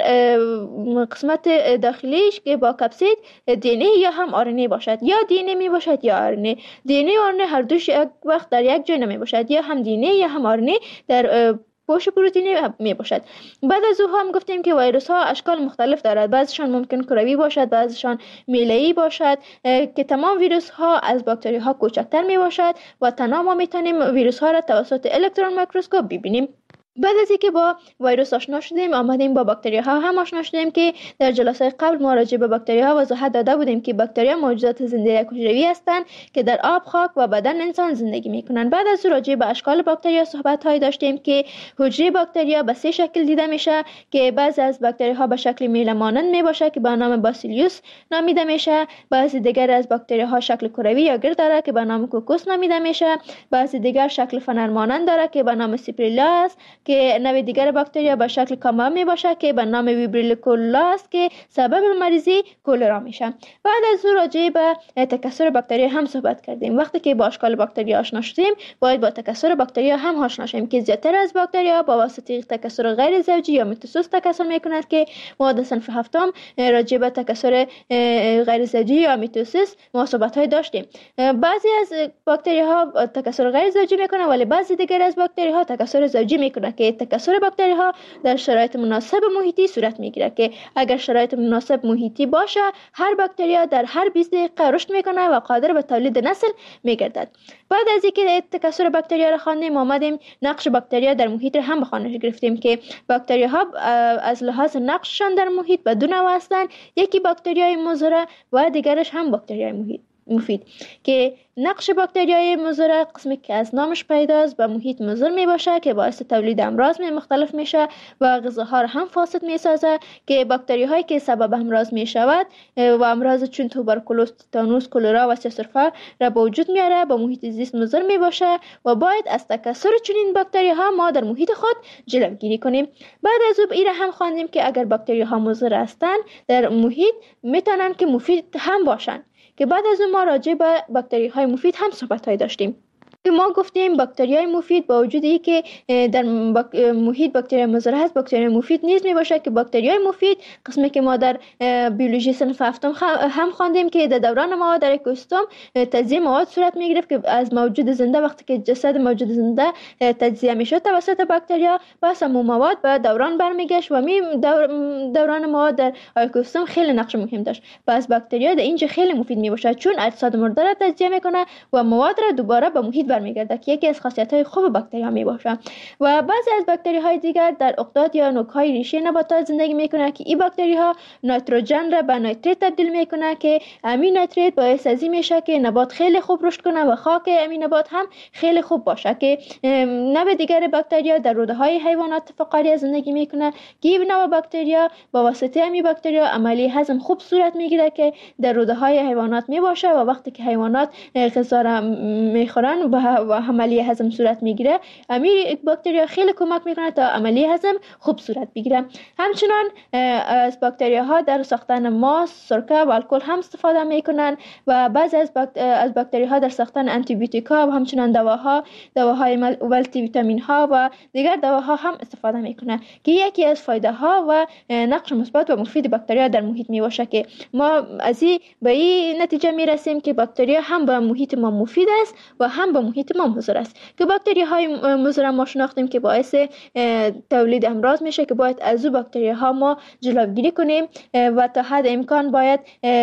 قسمت داخلیش که با کپسید دی ان ای یا هم آر ان ای باشد، یا دی ان ای می باشد یا آر ان ای. دی ان ای و آر ان ای هر دوش یک وقت در یک جای نمی باشد، یا هم دی ان ای یا هم آر ان ای در پوش پروتئینی می باشد. بعد از او هم گفتیم که ویروس ها اشکال مختلف دارد، بعضیشان ممکن کروی باشد، بعضیشان میله‌ای باشد، که تمام ویروس ها از باکتری ها کوچکتر می باشد و تنها ما میتونیم ویروس ها را توسط الکترون میکروسکوپ ببینیم. بعد از اینکه با ویروس آشنا شدیم، آمدیم با باکتری ها هم آشنا شدیم که در جلسه قبل ما راجع به باکتری ها وضاحت داده بودیم که باکتری ها موجودات زنده حجروی هستند که در آب، خاک و بدن انسان زندگی میکنند. بعد از راجع به اشکال باکتری ها صحبت های داشتیم که حجره باکتری ها به 3 شکل دیده میشه، که بعضی از باکتری ها به شکل میله مانند می باشه که به نام باسیلیوس نامیده میشه، بعضی دیگر از باکتری ها شکل کروی یا گرد داره که به نام کوکوس نامیده میشه، بعضی دیگر شکل فنر مانند داره که به نام سیپریلا است، که نوع دیگر باکتریا به شکل کامل می باشه که به نام ویبریل کولولا است که سبب مریضی کولرا میشه. بعد از او راجع به تکثر باکتریا هم صحبت کردیم. وقتی که با اشکال باکتریا آشنا شدیم باید با تکثر باکتریا هم آشنا شیم که زیاتر از باکتریا با واسطه تکثر غیر زوجی یا میتوسیس تکثر میکند که ما در صنف هفتم راجع به تکثر غیر زوجی یا میتوسیس ما صحبت های داشتیم. بعضی از باکتریا ها تکثر غیر زوجی میکنه ولی بعضی دیگر از باکتریا ها تکثر زوجی میکنه که تکثر باکتریا ها در شرایط مناسب محیطی صورت میگیره که اگر شرایط مناسب محیطی باشه هر باکتریا در هر 20 دقیقه رشد میکنه و قادر به تولید نسل میگردد. بعد از اینکه تکثر باکتریا را خواندیم آمدیم نقش باکتریا در محیط را هم به خوانش گرفتیم که باکتریا ها از لحاظ نقششان در محیط به دو نوع هستند. یکی باکتریای مضر و دیگرش هم باکتریای مفید که نقش باکتریای مضر قسمی که از نامش پیداست به محیط مضر می باشه که باعث تولید امراض مختلف میشه و غذاها را هم فاسد می سازه که باکتری هایی که سبب امراض می شود و امراض چون توبرکولوز، تیتانوس، کولرا و سرفه را به وجود میاره با محیط زیست مضر می باشه و باید از تکثر چنین باکتری ها ما در محیط خود جلوگیری کنیم. بعد از او این هم خواندیم که اگر باکتری ها مضر هستند در محیط میتونن که مفید هم باشن که بعد از اون ما راجع به باکتری های مفید هم صحبت های داشتیم که ما گفتیم باکتری های مفید با وجودی که در محیط باکتری مضر هست باکتری مفید نیز می باشه که باکتری های مفید قسمی که ما در بیولوژی صنف هفتم هم خواندیم که در دوران ما در اکوسیستم تجزیه مواد صورت می گرفت که از موجود زنده وقتی که جسد موجود زنده تجزیه می شد توسط باکتریا پس همون مواد به دوران برمیگشت و دوران مواد در اکوسیستم خیلی نقش مهم داشت. پس باکتریا در اینجا خیلی مفید می باشه چون اجساد مرده را تجزیه میکنه و مواد را دوباره به محیط برمیگرده که یکی از خاصیت‌های خوب باکتریا میباشه. و بعضی از باکتری‌های دیگر در اقداد یا نوک‌های ریشه نباتات زندگی میکنه که این باکتری‌ها نیتروژن را به نیتریت تبدیل میکنه که امین نیتریت باعث از این میشه که نبات خیلی خوب رشد کنه و خاک امین نبات هم خیلی خوب باشه که نوع دیگر باکتریا در روده‌های حیوانات فقاریه زندگی میکنه که این نوع باکتریا با واسطه امین باکتریا عملی هضم خوب صورت میگیره که در روده‌های حیوانات میباشه و وقتی که حیوانات غذا را میخورن و عملیه هضم صورت میگیره امیر باکتریا خیلی کمک میکنه تا عملیه هضم خوب صورت بگیره. همچنان از باکتریا ها در ساختن ماست، سرکه و الکل هم استفاده میکنن و بعضی از باکتریا ها در ساختن آنتی بیوتیکا و همچنان دواهای مولتی ویتامین ها و دیگر دواها هم استفاده میکنن که یکی از فایده ها و نقش مثبت و مفید باکتریا در محیط میباشه که ما از به این نتیجه میرسیم که باکتریا هم به محیط ما مفید است و هم به محیط ما مضر است که باکتری های مضر ما شناختیم که باعث تولید امراض میشه که باید از او باکتری ها ما جلوگیری کنیم و تا حد امکان باید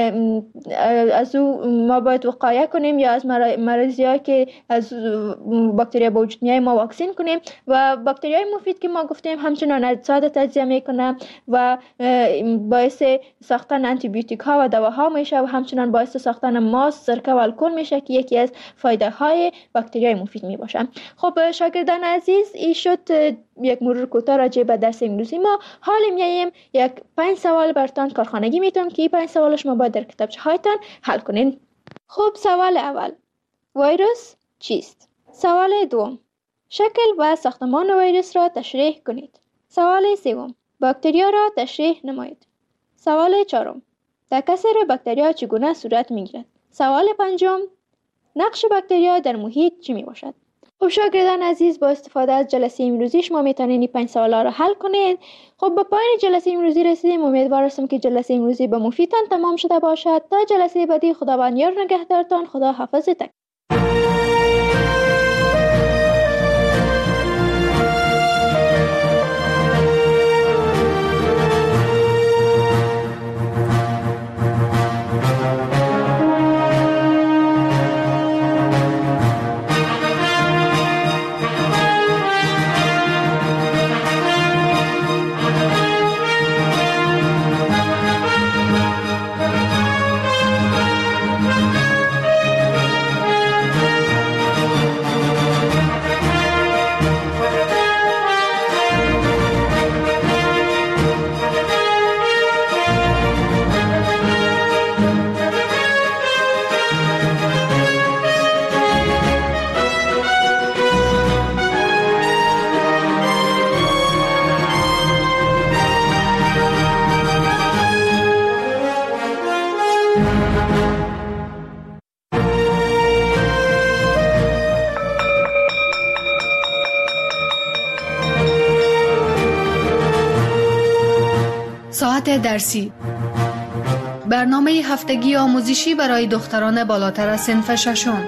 از او ما باید وقایه کنیم یا از مریضی ها که از باکتری با وجود میاد ما واکسین کنیم. و باکتری های مفید که ما گفتیم همچنان اجساد تجزیه میکنه و باعث ساختن آنتی بیوتیک ها و دواها میشه و همچنان باعث ساختن ماست، سرکه و الکل میشه که یکی از فایده های باکتریای مفید می باشن. خب شاگردان عزیز این شد یک مرور کوتاه راجع به درس انگلیسی ما. حالا میایم یک 5 سوال براتون کارخانگی میتونم که این 5 سوالش ما باید در کتابچه هایتان حل کنین. خب سوال اول ویروس چیست؟ سوال دوم شکل و ساختمان ویروس را تشریح کنید. سوال سوم باکتریا را تشریح نمایید. سوال چهارم تکثر باکتریا چگونه صورت میگیرد؟ سوال پنجم نقش باکتریا در محیط چی می باشد؟ خب شاگردان عزیز با استفاده از جلسه امروزی شما میتونید این 5 سوالا را حل کنید. خب با پایان جلسه امروزی رسیدیم. امیدوار هستم که جلسه امروزی به مفیدتان تمام شده باشد. تا جلسه بعدی خداوند یار نگهدارتان. خدا حافظتان. ساعت درسی. برنامه هفتگی آموزشی برای دختران بالاتر از صنف ششم.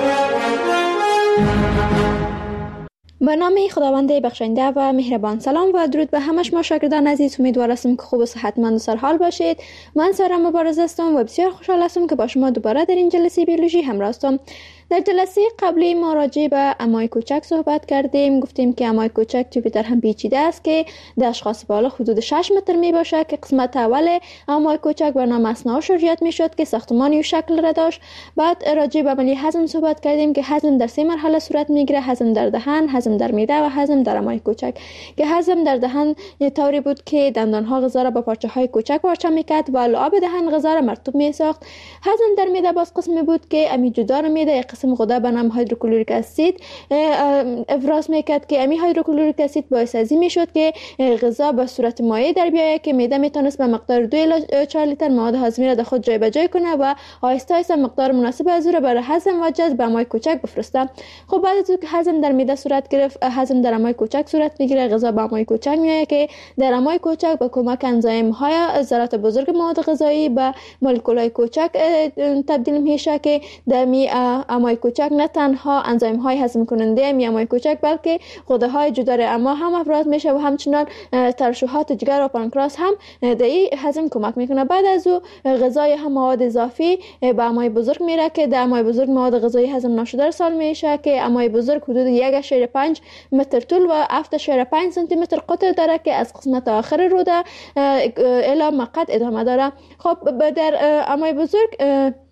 به نام خداوند بخشنده و مهربان. سلام و درود به همه شما شاگردان عزیز. امیدوار هستم که خوب و صحتمند و سرحال باشید. من سارا مبارز هستم و بسیار خوشحال هستم که با شما دوباره در این جلسه بیولوژی همراه هستم. در جلسه قبلی ما راجع به امای کوچک صحبت کردیم. گفتیم که امای کوچک توی در هم پیچیده است که در اشخاص بالا حدود 6 متر می باشه که قسمت اول امای کوچک به نام اثنا شریات می شد که ساختمانی و شکل را داشت. بعد راجع به عملی هضم صحبت کردیم که هضم در 3 مرحله صورت می گیره: هضم در دهن، هضم در معده و هضم در امای کوچک. که هضم در دهن طوری بود که دندان ها غذا را به پارچه های کوچک پارچه می کرد و لعاب دهن غذا را مرطوب می ساخت. هضم در معده باز قسمی بود که امی جدار معده قسم غده به نام هیدروکلوریک اسید افراز میکرد که امی هیدروکلوریک اسید باعث ازی میشد که غذا به صورت مایع در بیاید که معده میتونست به مقدار 2 الی 4 لیتر مواد هاضمه را در خود جای به جای کنه و آهسته آهسته مقدار مناسب از او را برای هضم و جذب به امای کوچک بفرسته. خب بعد از اینکه هضم در معده صورت گرفت، هضم در امای کوچک صورت میگیره. غذا به امای کوچک میآید که در امای کوچک با کمک انزیم های ذرات بزرگ مواد غذایی به مولکول های کوچک تبدیل میشه که در امای کوچک نه تنها انزیم های هضم کننده امای کوچک بلکه غده های جدار اما هم افراز میشه و همچنان ترشحات جگر و پانکراس هم در این هضم کمک میکنه. بعد از او غذای هم مواد اضافی به امای بزرگ میره که در امای بزرگ مواد غذایی هضم نشده ارسال میشه که امای بزرگ حدود 1.5 متر طول و 7.5 سانتی متر قطر داره که از قسمت آخر روده الی مقعد ادامه داره. خب در امای بزرگ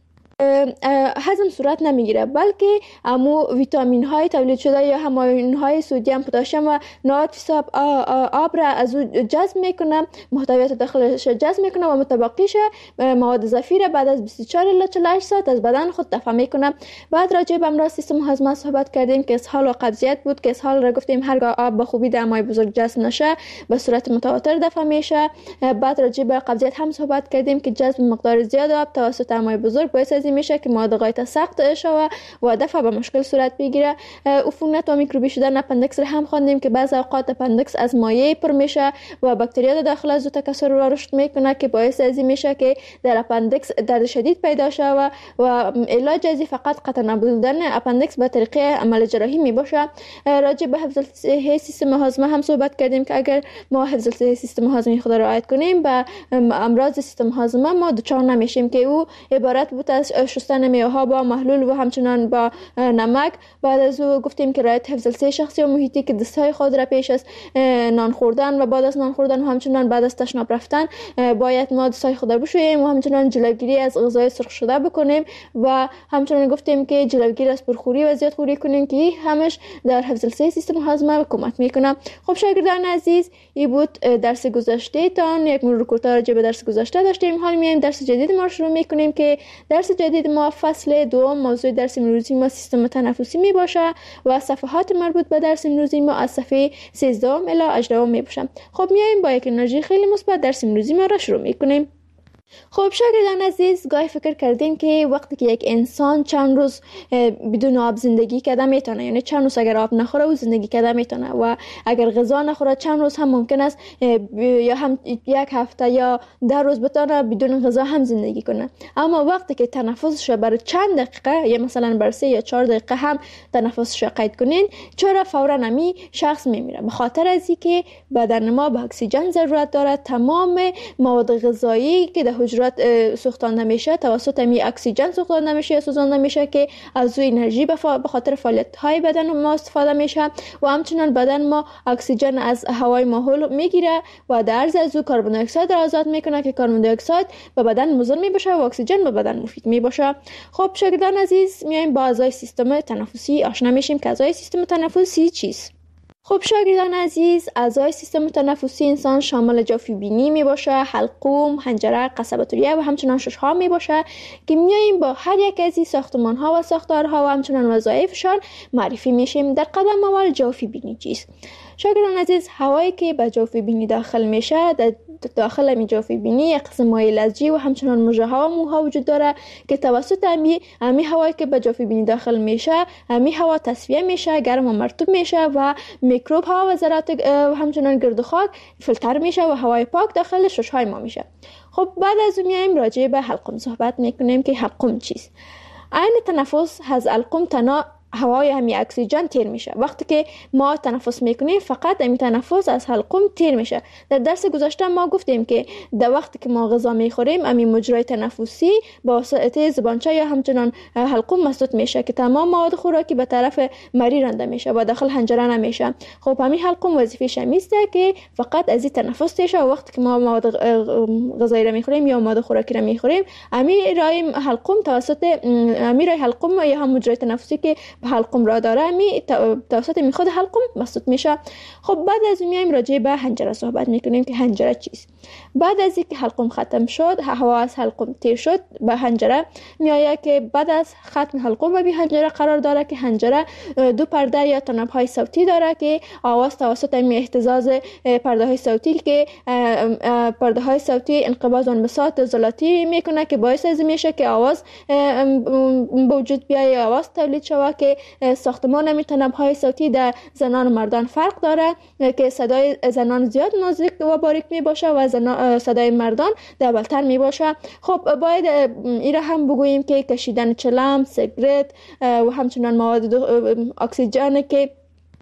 هضم صورت نمیگیره بلکه امو ویتامین های تولید شده یا هماین های سدیم، پتاسیم و نات فیساب آب را از او جذب میکنه، محتویات داخلش جذب میکنه و متبقیش مواد اضافی را بعد از 24 الی 48 ساعت از بدن خود دفع میکنه. بعد راجع به امراض سیستم هاضمه صحبت کردیم که اسهال و قبضیت بود که اسهال را گفتیم هرگاه آب به خوبی در امای بزرگ جذب نشه به صورت متواتر دفع میشه. بعد راجع به قبضیت هم صحبت کردیم که جذب مقدار زیاد آب توسط امای بزرگ باعث میشه که مواد غایت سخت شوه و دفع به مشکل صورت بگیره. عفونت و میکروبی شدن اپندکس را هم خواندیم که بعضی اوقات اپندکس از مایع پر میشه و باکتریا داخل از تکثر و رشد میکنه که باعث ازی میشه که در اپندکس درد شدید پیدا شوه و علاج ازی فقط قطع نبودن اپندکس به طریق عمل جراحی میباشه. راجع به حفظ صحی سیستم هاضمه هم صحبت کردیم که اگر ما حفظ صحی سیستم هاضمه خود را رعایت کنیم به امراض سیستم هاضمه ما دچار نمیشیم که او عبارت بود از شستن میوه‌ها با محلول و همچنان با نمک. بعد از او گفتیم که رعایت حفظ الصحه شخصی و محیطی که دستهای خود را پیش از نان خوردن و بعد از نان خوردن و همچنان بعد از تشناب رفتن باید ما دستهای خود را بشوییم و همچنان جلوگیری از غذای سرخ شده بکنیم و همچنان گفتیم که جلوگیری از پرخوری و زیاد خوری کنیم که همش در حفظ الصحه سیستم هاضمه کمک میکنه. خب شاگردان عزیز، این بود درس گذشته تان. یک مرور کوتاه راجع به درس گذشته داشتیم. حالا میایم درس جدید ما شروع میکنیم که درس جدید ما فصل دوم موضوع درس امروزی ما سیستم تنفسی می باشه و صفحات مربوط به درس امروزی ما از صفحه 13 الی 18 می باشه. خب میایم با یک انرژی خیلی مثبت درس امروزی ما را شروع میکنیم. خب شاگردان عزیز، گاهی فکر کردین که وقتی که یک انسان چند روز بدون آب زندگی کرده میتونه، یعنی چند روز اگر آب نخوره او زندگی کرده میتونه و اگر غذا نخوره چند روز هم ممکن است یا هم 1 هفته یا 10 روز بتونه بدون غذا هم زندگی کنه. اما وقتی که تنفسش برای چند دقیقه یا مثلا برای 3 یا 4 دقیقه هم تنفسش قید کنین، چرا فورا نمی شخص میمیره؟ به خاطر از اینکه بدن ما به اکسیژن ضرورت داره. تمام مواد غذایی که در حجرات سوختانده میشه توسط می اکسیژن سوختانده میشه یا سوزانده میشه که از او انرژی به خاطر فعالیت های بدن ما استفاده میشه و همچنان بدن ما اکسیژن از هوای ماحول میگیره و در عرض از او کربن دی اکساید را آزاد میکنه که کربن دی اکساید به بدن مضر میباشه و اکسیژن به بدن مفید میباشه. خب شاگردان عزیز، میایم با اعضای سیستم تنفسی آشنا میشیم که اعضای سیستم تنفسی چیست. خب شاگردان عزیز، اعضای سیستم تنفسی انسان شامل جوف بینی می باشه، حلقوم، حنجره، قصبات ریه و همچنان ششها می باشه که میاییم با هر یک از این ساختمان ها و ساختارها و همچنان وظایفشان معرفی میشیم. در قدم اول جوف بینی چیست؟ شاگردان عزیز، هوایی که به جوف بینی داخل میشه، در داخل می جوف بینی یک قسم مایع لزجی و همچنان مژه ها و موها وجود داره که توسط امی هوایی که به جوف بینی داخل میشه، امی هوا تصفیه میشه، گرم و مرطوب میشه و میکروب ها و ذرات و همچنان گرد و خاک فیلتر میشه و هوای پاک داخل شش های ما میشه. خب بعد از اون میایم راجع به حلقوم صحبت میکنیم که حلقوم چیست. عین تنفس از حلقوم تنها هوای همی اکسیژن تیر میشه. وقتی که ما تنفس میکنیم فقط همی تنفس از حلقوم تیر میشه. در درس گذشته ما گفتیم که در وقتی که ما غذا میخوریم همی مجرای تنفسی با واسطه زبانچه یا همچنان حلقوم مسدود میشه که تمام مواد خوراکی به طرف مری رانده میشه و داخل حنجره نمیشه. خب همین حلقوم وظیفه‌ش همیسته که فقط از این تنفس تیر شه و وقتی که ما مواد غذایی را میخوریم یا مواد خوراکی را میخوریم همی رای حلقوم توسط همی رای حلقوم یا هم مجرای تنفسی که حلقوم را داره توسط خود حلقوم مسدود میشه. خب بعد از میایم راجع به حنجره صحبت میکنیم که حنجره چیست. بعد از اینکه حلقوم ختم شد، هوا از حلقوم تیر شد به حنجره میآید که بعد از ختم حلقوم به حنجره قرار داره که حنجره دو پرده یا تناب های صوتی داره که آواز توسط اهتزاز پرده های صوتی که پرده های صوتی انقباض و انبساط زلاتی میکنه که باعث از میشه که آواز به وجود بیاید، آواز تولید شود که ساختمان همی تناب‌های صوتی در زنان و مردان فرق داره که صدای زنان زیاد نازک و باریک می باشه و صدای مردان دبلتر می باشه. خب باید این را هم بگوییم که کشیدن چلم، سیگرت و همچنان مواد اکسیژن که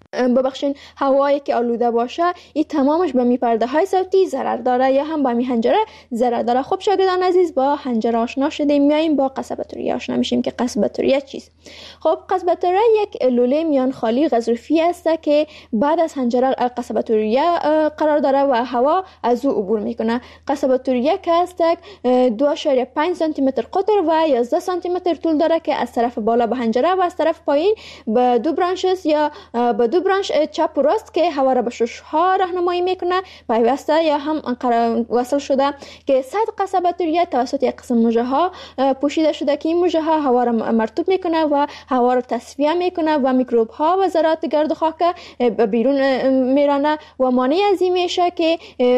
هوایی که آلوده باشه این تمامش به می پرده های صوتی ضرر داره یا هم به می حنجره ضرر داره. خب شاگردان عزیز، با حنجره آشنا شدیم، میاییم با قصبه توریه آشنا میشیم که قصبه توریه چیست. خب قصبه توریه یک لوله میان خالی غضروفی است که بعد از حنجره قصبه توریه قرار داره و هوا از او عبور میکنه. قصبه توریه که است 2.5 سانتی متر قطر و 11 سانتی متر طول داره که از طرف بالا به حنجره و از طرف پایین به دو برانچز یا به دو برانچ چپ و راست که هوا را به شش ها راهنمایی میکنه پیوسته یا هم وصل شده که سطح قصبه توریه توسط یک قسم مژه ها پوشیده شده که این مژه ها هوا را مرطوب میکنه و هوا را تصفیه میکنه و میکروب ها و ذرات گرد و خاک بیرون میرانه و مانع از این میشه که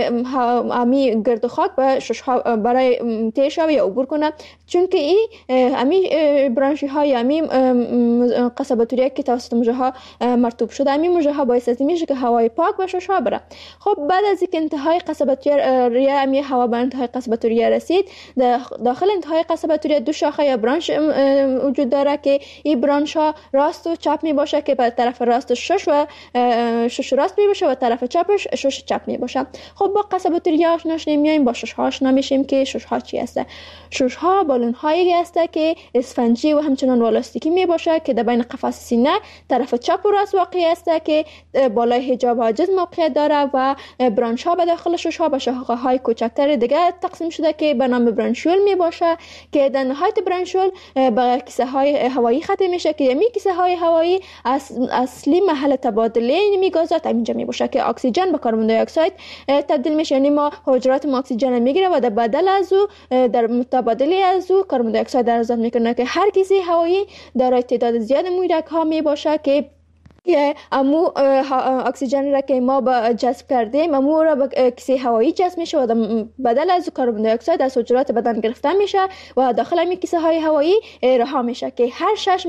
امی گرد و خاک به شش ها برای تیر شوه یا عبور کنه، چون که این امی برانشی های امی قصبه توریه که توسط مژه ها مرطوب شده همین مژه ها باعث از میشه که هوای پاک به شش ها بره. خب بعد از اینکه انتهای قصبه توریه امی هوا به انتهای قصبه توریه رسید، داخل انتهای قصبه توریه دو شاخه یا برانش وجود داره که این برانش ها راست و چپ می باشه که به طرف راست شش و شش راست می باشه و طرف چپش شش چپ می باشه. خب با قصبه توریه آشنا شدیم، میایم با شش ها آشنا میشیم که شش ها چی هست. شش ها بالون هایی هست که اسفنجی و همچنان والاستیکی می باشه که در بین قفس سینه طرف چپ و راست واقع است که بالای حجاب حاجز موقعیت داره و برانش ها به داخل شش ها به شاخه های کوچکتر دیگه تقسیم شده که به نام برانشول می باشه که در نهایت برانشول به کیسه های هوایی ختم میشه که می کیسه های هوایی اصلی محل تبادله می گازات اینجا می باشه که اکسیژن به کربن دی اکساید تبدیل میشه. یعنی ما حجرات ما اکسیژن میگیره و در بدل از او در متبادله از او کربن دی اکساید آزاد میکنه که هر کیسه هوایی دارای تعداد زیاد مویدک ها می باشه که امو اکسیژن را که ما با جذب کردیم امو را به کیسه هوایی جذب میشه و بدل از کربن دی اکساید از حجرات بدن گرفته میشه و داخل این کیسه های هوایی رها میشه که هر 6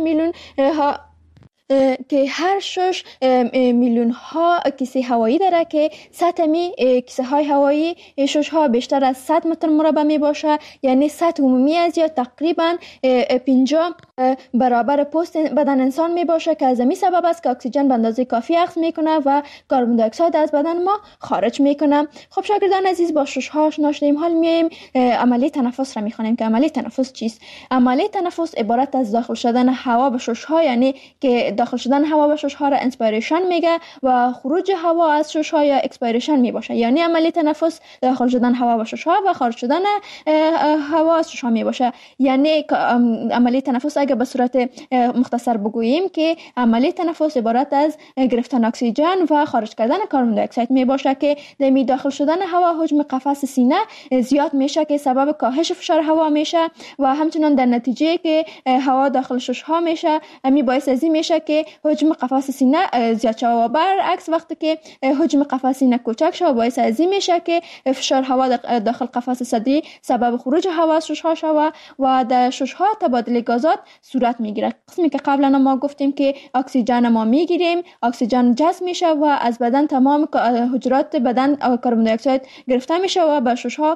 میلیون ها کیسه هوایی داره که سطح می کیسه های هوایی شش ها بیشتر از 100 متر مربع می باشه. یعنی سطح عمومی از یا تقریبا 50 برابر پوست بدن انسان می باشه که از این سبب است که اکسیژن به اندازه کافی اخذ میکنه و کربن دی اکساید از بدن ما خارج میکنه. خب شاگردان عزیز، با شش ها آشنا شدیم، حال میایم عملی تنفس را میخوانیم که عملی تنفس چیست. عملی تنفس عبارت از داخل شدن هوا به شش ها، یعنی که داخل شدن هوا به شش ها را انسپیریشن میگه و خروج هوا از شش ها یا اکسپیریشن می باشه. یعنی عملی تنفس داخل شدن هوا به شش ها و خارج شدن هوا از شش ها می باشه. یعنی عملی تنفس اگه به صورت مختصر بگوییم که عملی تنفس عبارت از گرفتن اکسیژن و خارج کردن کربن دی اکساید می باشه که در داخل شدن هوا حجم قفس سینه زیاد میشه که سبب کاهش فشار هوا میشه و همچنان در نتیجه که هوا داخل شش ها میشه، همین باعث از این میشه که که حجم قفس سینه زیاد شود و برعکس وقتی که حجم قفس سینه کوچک شود باعث از این میشه که فشار هوا داخل قفس صدری سبب خروج هوا از ششها شود و در ششها تبادل گازات صورت میگیره. قسمی که قبلا ما گفتیم که اکسیژن ما میگیریم، اکسیژن جذب میشه و از بدن تمام حجرات بدن کربن دی اکساید گرفته میشه و به ششها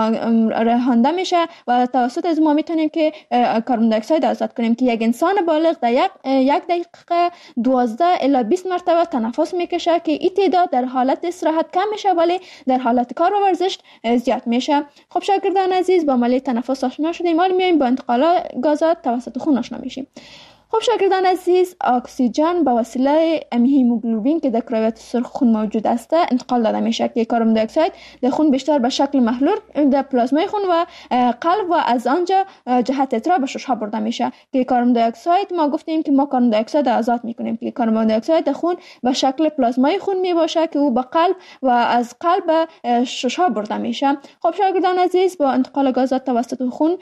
رهانده میشه و توسط از ما میتونیم که کربن دی اکساید آزاد کنیم که یک انسان بالغ در یک دقیقه 12 الی 20 مرتبه تنفس میکشه که این تعداد در حالت استراحت کم میشه ولی در حالت کار و ورزش زیاد میشه. خب شاگردان عزیز با عملیه تنفس آشنا شدیم، حالا میایم با انتقال گازات توسط خون آشنا میشیم. خب شاگردان عزیز، اکسیژن به وسیله هیموگلوبین که در کرویات سرخ خون موجود است انتقال داده میشه که کربن دی اکساید در خون بیشتر به شکل محلول در پلازمای خون و قلب و از آنجا جهت اطراح به ششها برده میشه که کربن دی اکساید ما گفتیم که ما کربن دی اکساید آزاد میکنیم که کربن دی اکساید در خون به شکل پلازمای خون میباشه که او به قلب و از قلب به ششها برده میشه. خب شاگردان عزیز با انتقال گازات توسط خون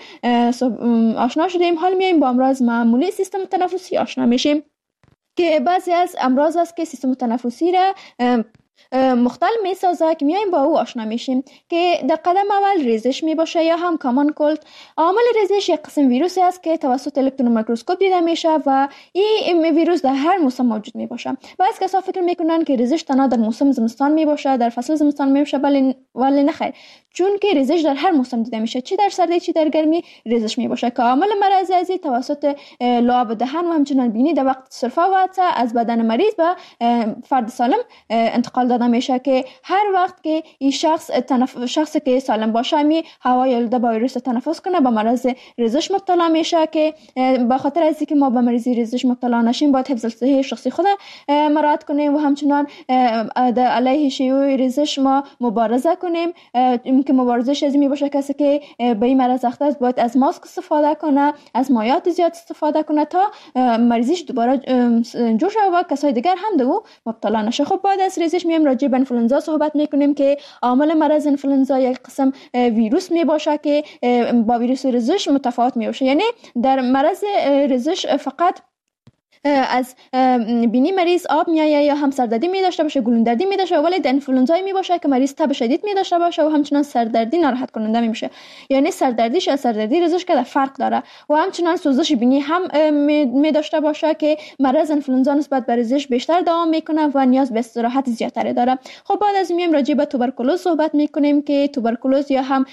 آشنا شدیم، حال میایم با امراض معمولی سیستم تنفسی آشنا میشیم که بعضی از امراض است که سیستم تنفسی را مختل می سازه که میایم با او آشنا میشیم که در قدم اول ریزش می باشه یا هم کامان کولد. عامل ریزش یک قسم ویروسی است که توسط الکترون میکروسکوپ دیده میشه و این ویروس در هر موسم موجود می باشه. بعضی کسا فکر میکنن که ریزش تنها در موسم زمستان می باشه، در فصل زمستان می باشه، ولی نه خیر، چون که ریزش در هر موسم دیده میشه، چی در سردی چی در گرمی ریزش می باشه که عامل مرض ازی توسط لعاب دهن و همچنان بینی در وقت سرفه و عطسه از بدن مریض به فرد سالم انتقال داده میشه که هر وقت که این شخص که سالم باشه می هوای آلوده با ویروس تنفس کنه به مرض ریزش مبتلا میشه که به خاطر از اینکه ما به مرض ریزش مبتلا نشیم باید حفظ صحی شخصی خود مراعات کنیم و همچنان در علیه شیوع ریزش ما مبارزه کنیم که مبارزش از می باشه کسی که به این مرض اخته است باید از ماسک استفاده کنه، از مایعات زیاد استفاده کنه تا مریضیش دوباره جور شود و کسای دیگر هم به او مبتلا نشه. خب بعد از ریزش میایم راجع به انفلوئنزا صحبت میکنیم که عامل مرض انفلوئنزا یک قسم ویروس می باشه که با ویروس ریزش متفاوت می باشه. یعنی در مرض ریزش فقط از بینی مریض آب میآید یا هم سردردی می داشته باشه، گلوندردی می داشته، ولی در انفلوئنزا می باشه که مریض تب شدید می داشته باشه و همچنان سردردی ناراحت کننده می باشه. یعنی سردردیش از سردردی ریزش که فرق داره و همچنان سوزش بینی هم می داشته باشه که مرض انفلوئنزا نسبت به ریزش بیشتر دوام میکنه و نیاز به استراحت زیادتری داره. خب بعد از میایم راجع به توبرکولوز صحبت میکنیم که توبرکولوز یا هم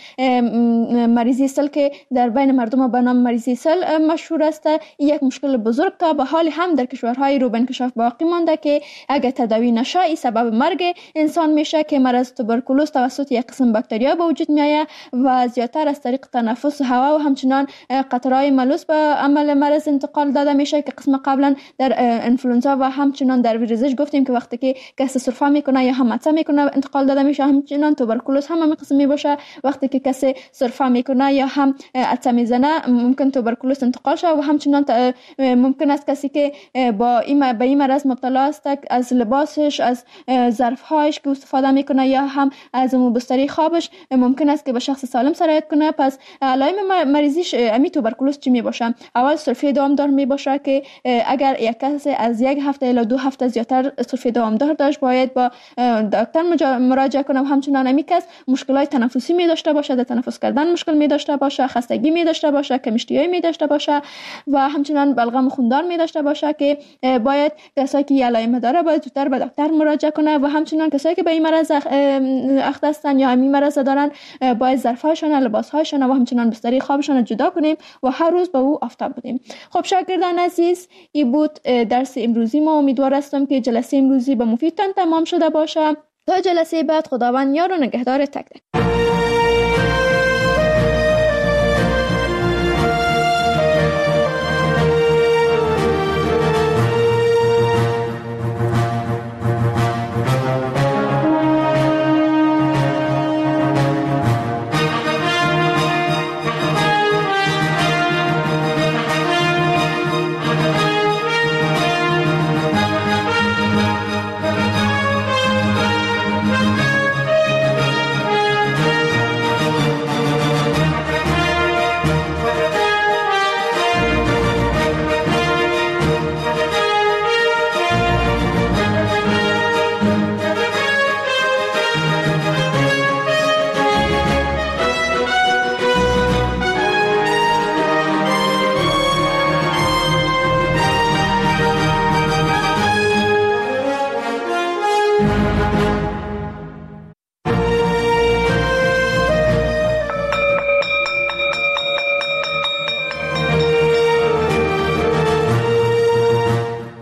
مریضی سل که در بین مردم به نام مریضی سل مشهور است، یک مشکل بزرگ تا به حال هم در کشورهای رو به انکشاف باقی مانده که اگر تداوی نشه این سبب مرگ انسان میشه که مرض توبرکولوز توسط یک قسم باکتریا به وجود میآید و زیادتر از طریق تنفس هوا و همچنان قطرهای ملوث به عمل مرض انتقال داده میشه که قسم قبلا در انفلوئنزا و همچنان در ریزش گفتیم که وقتی که کسی سرفه میکنه یا هم عطسه میکنه انتقال داده میشه. همچنان توبرکولوز هم همین قسم می باشه، وقتی که کسی سرفه میکنه یا هم عطسه میزنه ممکن توبرکولوز انتقال شه و همچنان ممکن است کسی که به این مرض مبتلا است از لباسش، از ظرفهایش که استفاده میکنه یا هم از بستری خوابش ممکن است که به شخص سالم سرایت کنه. پس علائم مریضیش امی توبرکولوز چی می باشه؟ اول سرفه دوامدار می باشه که اگر یک کسی از یک هفته الی 2 هفته زیادتر سرفه دوامدار داشت باید با دکتر مراجعه کنه و همچنان امی کس مشکلات تنفسی می داشته باشه، در تنفس کردن مشکل می داشته باشه، خستگی می داشته باشه، کم‌اشتیایی می داشته باشه و همچنان بلغم خوندار می داشته باشه که باید کسایی که علائم داره باید زودتر به دکتر مراجعه کنه و همچنان کسایی که به این مرض اخته هستن یا همین مرض دارن باید ظرف‌هاشون، لباس‌هاشون و همچنان بستری خوابشون جدا کنیم و هر روز به او آفتاب بدیم. خب شاگردان عزیز، این بود درس امروزی ما. امیدوار هستم که جلسه امروزی به مفیدتان تمام شده باشه. تا جلسه بعد خداوند یار و نگهدار تک تک.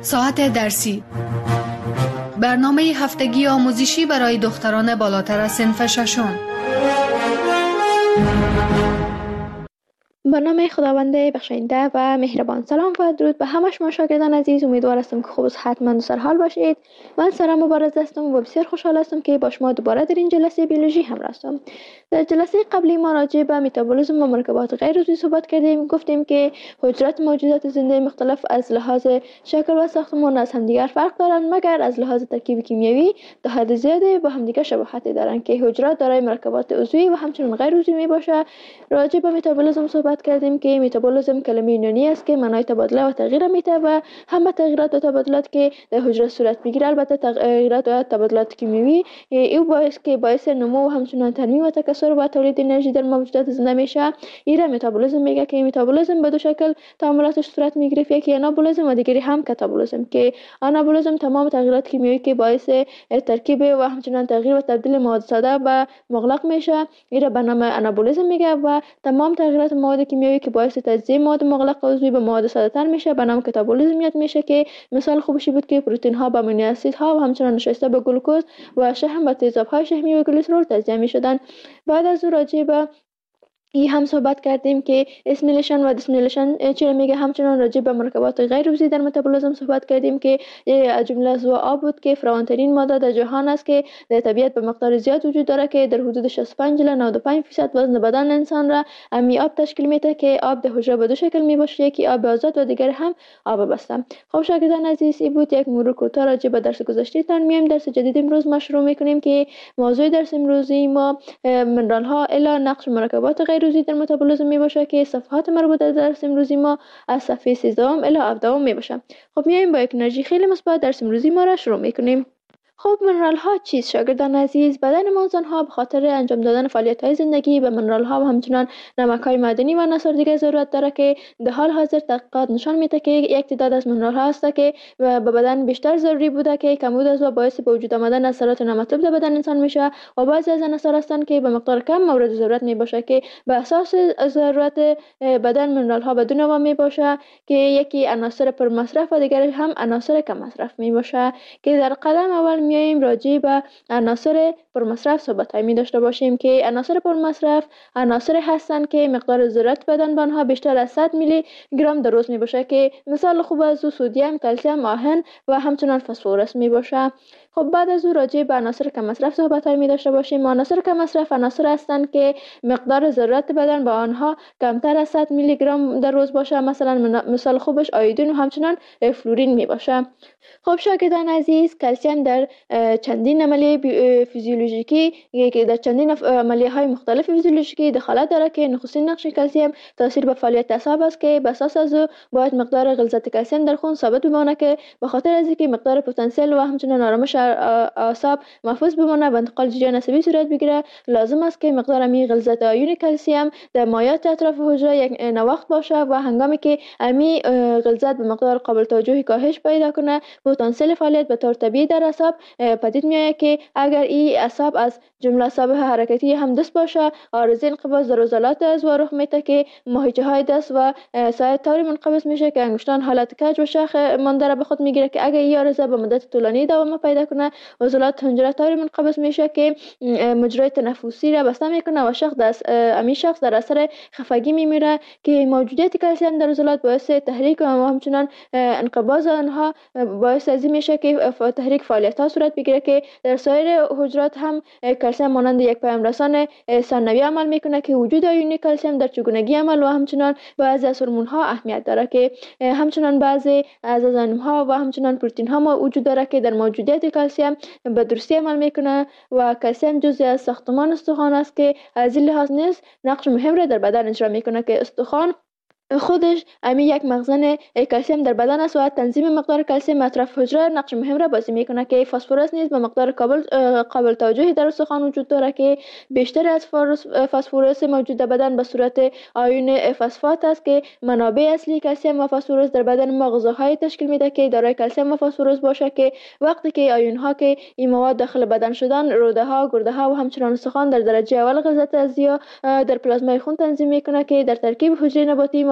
ساعت درسی، برنامه هفتگی آموزشی برای دختران بالاتر از صنف ششم. به نام خداوند بخشاینده و مهربان. سلام و درود به همه شما شاگردان عزیز. امیدوار هستم که خوب و صحتمند و سرحال باشید. من سارا مبارز هستم و بسیار خوشحال هستم که با شما دوباره در این جلسه بیولوژی همراه هستم. در جلسه قبلی ما راجع به متابولیسم و مرکبات غیر عضوی صحبت کردیم. گفتیم که حجرات موجودات زنده مختلف از لحاظ شکل و ساختمان از همدیگر فرق دارند، مگر از لحاظ ترکیب کیمیایی تا حد زیادی با همدیگر شباهت دارند که حجرات دارای مرکبات عضوی و همچنین غیر عضوی میباشه. راجع به متابولیسم صحبت کردیم که متابولیسم کلمه یونانی است که معنای تبادله و تغییر میده و همه تغییرات و تبادلات که در حجره صورت میگیره، البته تغییرات و تبادلات کیمیایی، این باعث نمو و همچنین ترمیم و تکثر و تولید انرژی در موجودات زنده میشه. این متابولیسم میگه که متابولیسم به دو شکل تعاملاتش صورت میگیره، یکی آنابولیسم و دیگری هم کاتابولیسم. که آنابولیسم تمام تغییرات کیمیایی که باعث ترکیب و همچنین تغییر و تبدیل مواد ساده به مغلق میشه، این به نام آنابولیسم میگه، و تمام تغییرات مواد کیمیایی که باعث تجزیه مواد مغلق عضوی به مواد ساده تر میشه به نام کاتابولیسم یاد میشه. که مثال خوبشی بود که پروتئین ها به امینو اسید ها و همچنین نشسته به گلوکوز و شحم و تیزاب های شحمی و گلیسرول تجزیه میشدن. بعد از او راجع به این هم صحبت کردیم که اسمیلیشن و دیسمیلیشن چرا میگه. همچنان راجع به مرکبات غیر عضوی در متابولیسم صحبت کردیم که از جمله از آب بود که فراوان‌ترین ماده در جهان است که در طبیعت به مقدار زیاد وجود داره که در حدود 65 الی 95% وزن بدن انسان را امی آب تشکیل میده. که آب در حجره به دو شکل میباشه، یکی آب آزاد و دیگر هم آب بسته. خب شاگردان عزیز، این بود یک مرور کوتاه راجع به درس گذشته تان. میایم درس جدید امروز ما شروع میکنیم که موضوع درس امروزی ما منرال ها الی نقش مرکبات غیر عضوی در متابولیسم میباشه که صفحات مربوطه در درس امروزی ما از صفحه 13 الی 17 میباشه. خب میایم با یک انرژی خیلی مثبت درس امروزی ما را شروع میکنیم. خب منرال ها چیست شاگردان عزیز؟ بدن ما ها به خاطر انجام دادن فعالیت های زندگی به منرال ها و همچنان نمک های معدنی و عناصر دیگه ضرورت داره که در حال حاضر تحقیقات نشان میده که یک تعداد از منرال ها هست که به بدن بیشتر ضروری بوده که کمبود از و باعث به وجود آمدن اثرات نامطلوب در بدن انسان میشه، و بعضی از عناصر هستند که به مقدار کم مورد ضرورت میباشه که به اساس ضرورت بدن منرال ها بدون نوع میباشه که یکی عناصر پر مصرف و دیگر هم عناصر کم مصرف میباشه. که در قدم اول میایم راجع به عناصر پرمصرف صحبت می داشته باشیم که عناصر پرمصرف عناصری هستند که مقدار ضرورت بدن به آنها بیشتر از 100 میلی گرم در روز می باشه. که مثال خوب از او سدیم، کلسیم، آهن و همچنین فسفرس می باشه. خب بعد از او راجع به عناصر کم مصرف صحبت می داشته باشیم. عناصر کم مصرف عناصر هستند که مقدار ضرورت بدن به آنها کمتر از 100 میلی گرم در روز باشه. مثلا مثال خوبش آیودین و همچنین فلورین می باشه. خب شاگردان عزیز، کلسیم در چندین عملیه فیزیولوژیکی که در چندین عملیه های مختلف فیزیولوژیکی دخالت داره که نخستین نقش کلسیم تاثیر به فعالیت اعصاب است که به اساس از او باید مقدار غلظت کلسیم در خون ثابت بمانه که به خاطر از اینکه مقدار پتانسیل و همچنین آرامش اعصاب محفوظ بمانه و انتقال جریان عصبی صورت بگیره، لازم است که مقدار امی غلظت آیون کلسیم در مایعات اطراف حجره یک نواخت باشه و هنگامی که امی غلظت به مقدار قابل توجهی کاهش پیدا کنه، پتانسیل فعالیت به طور طبیعی در اعصاب پدید میآید. که اگر این اعصاب از جمله اعصاب حرکتی هم دست باشه، عارضه انقباض در عضلات عضو رخ میده که ماهیچه های دست و ساعد طوری منقبض میشه که انگشتان حالت کج و شاخ مانده را به خود میگیره. که اگر این عارضه به مدت طولانی دوام پیدا کنه، عضلات حنجره طوری منقبض میشه که مجرای تنفسی را بسته میکنه و شخص در اثر خفگی میمیره. که موجودیت کلسیم در عضلات باعث تحریک و همچنان انقباض آنها باعث از این میشه که تحریک فعالیت ها صورت بگیره. که در سایر حجرات هم کلسیم مانند یک پیام رسان ثانوی عمل میکنه که وجود آیون کلسیم در چگونگی عمل و همچنان بعضی از هورمون ها اهمیت داره. که همچنان بعضی از انزیم ها و همچنان پروتئین ها موجود داره که در موجودیت کلسیم به درستی عمل میکنه و کلسیم جزئی از ساختمان استخوان است که از این لحاظ نیز نقش مهم را در بدن اجرا میکنه. که استخوان خودش امی یک مخزن کلسیم در بدن است و تنظیم مقدار کلسیم اطراف حجره نقش مهم را بازی میکنه. که فسفرس نیز به مقدار قابل توجهی در استخوان وجود داره که بیشتر از فسفرس موجود در بدن به صورت آیون فسفات است. که منابع اصلی کلسیم و فسفرس در بدن ما غذاهای تشکیل میده که دارای کلسیم و فسفرس باشه. که وقتی که آیون ها که این مواد داخل بدن شدن، روده ها، گرده ها و همچنان استخوان در درجه اول غلظت ازیا در پلازمای خون تنظیم میکنه که در ترکیب حجره نباتی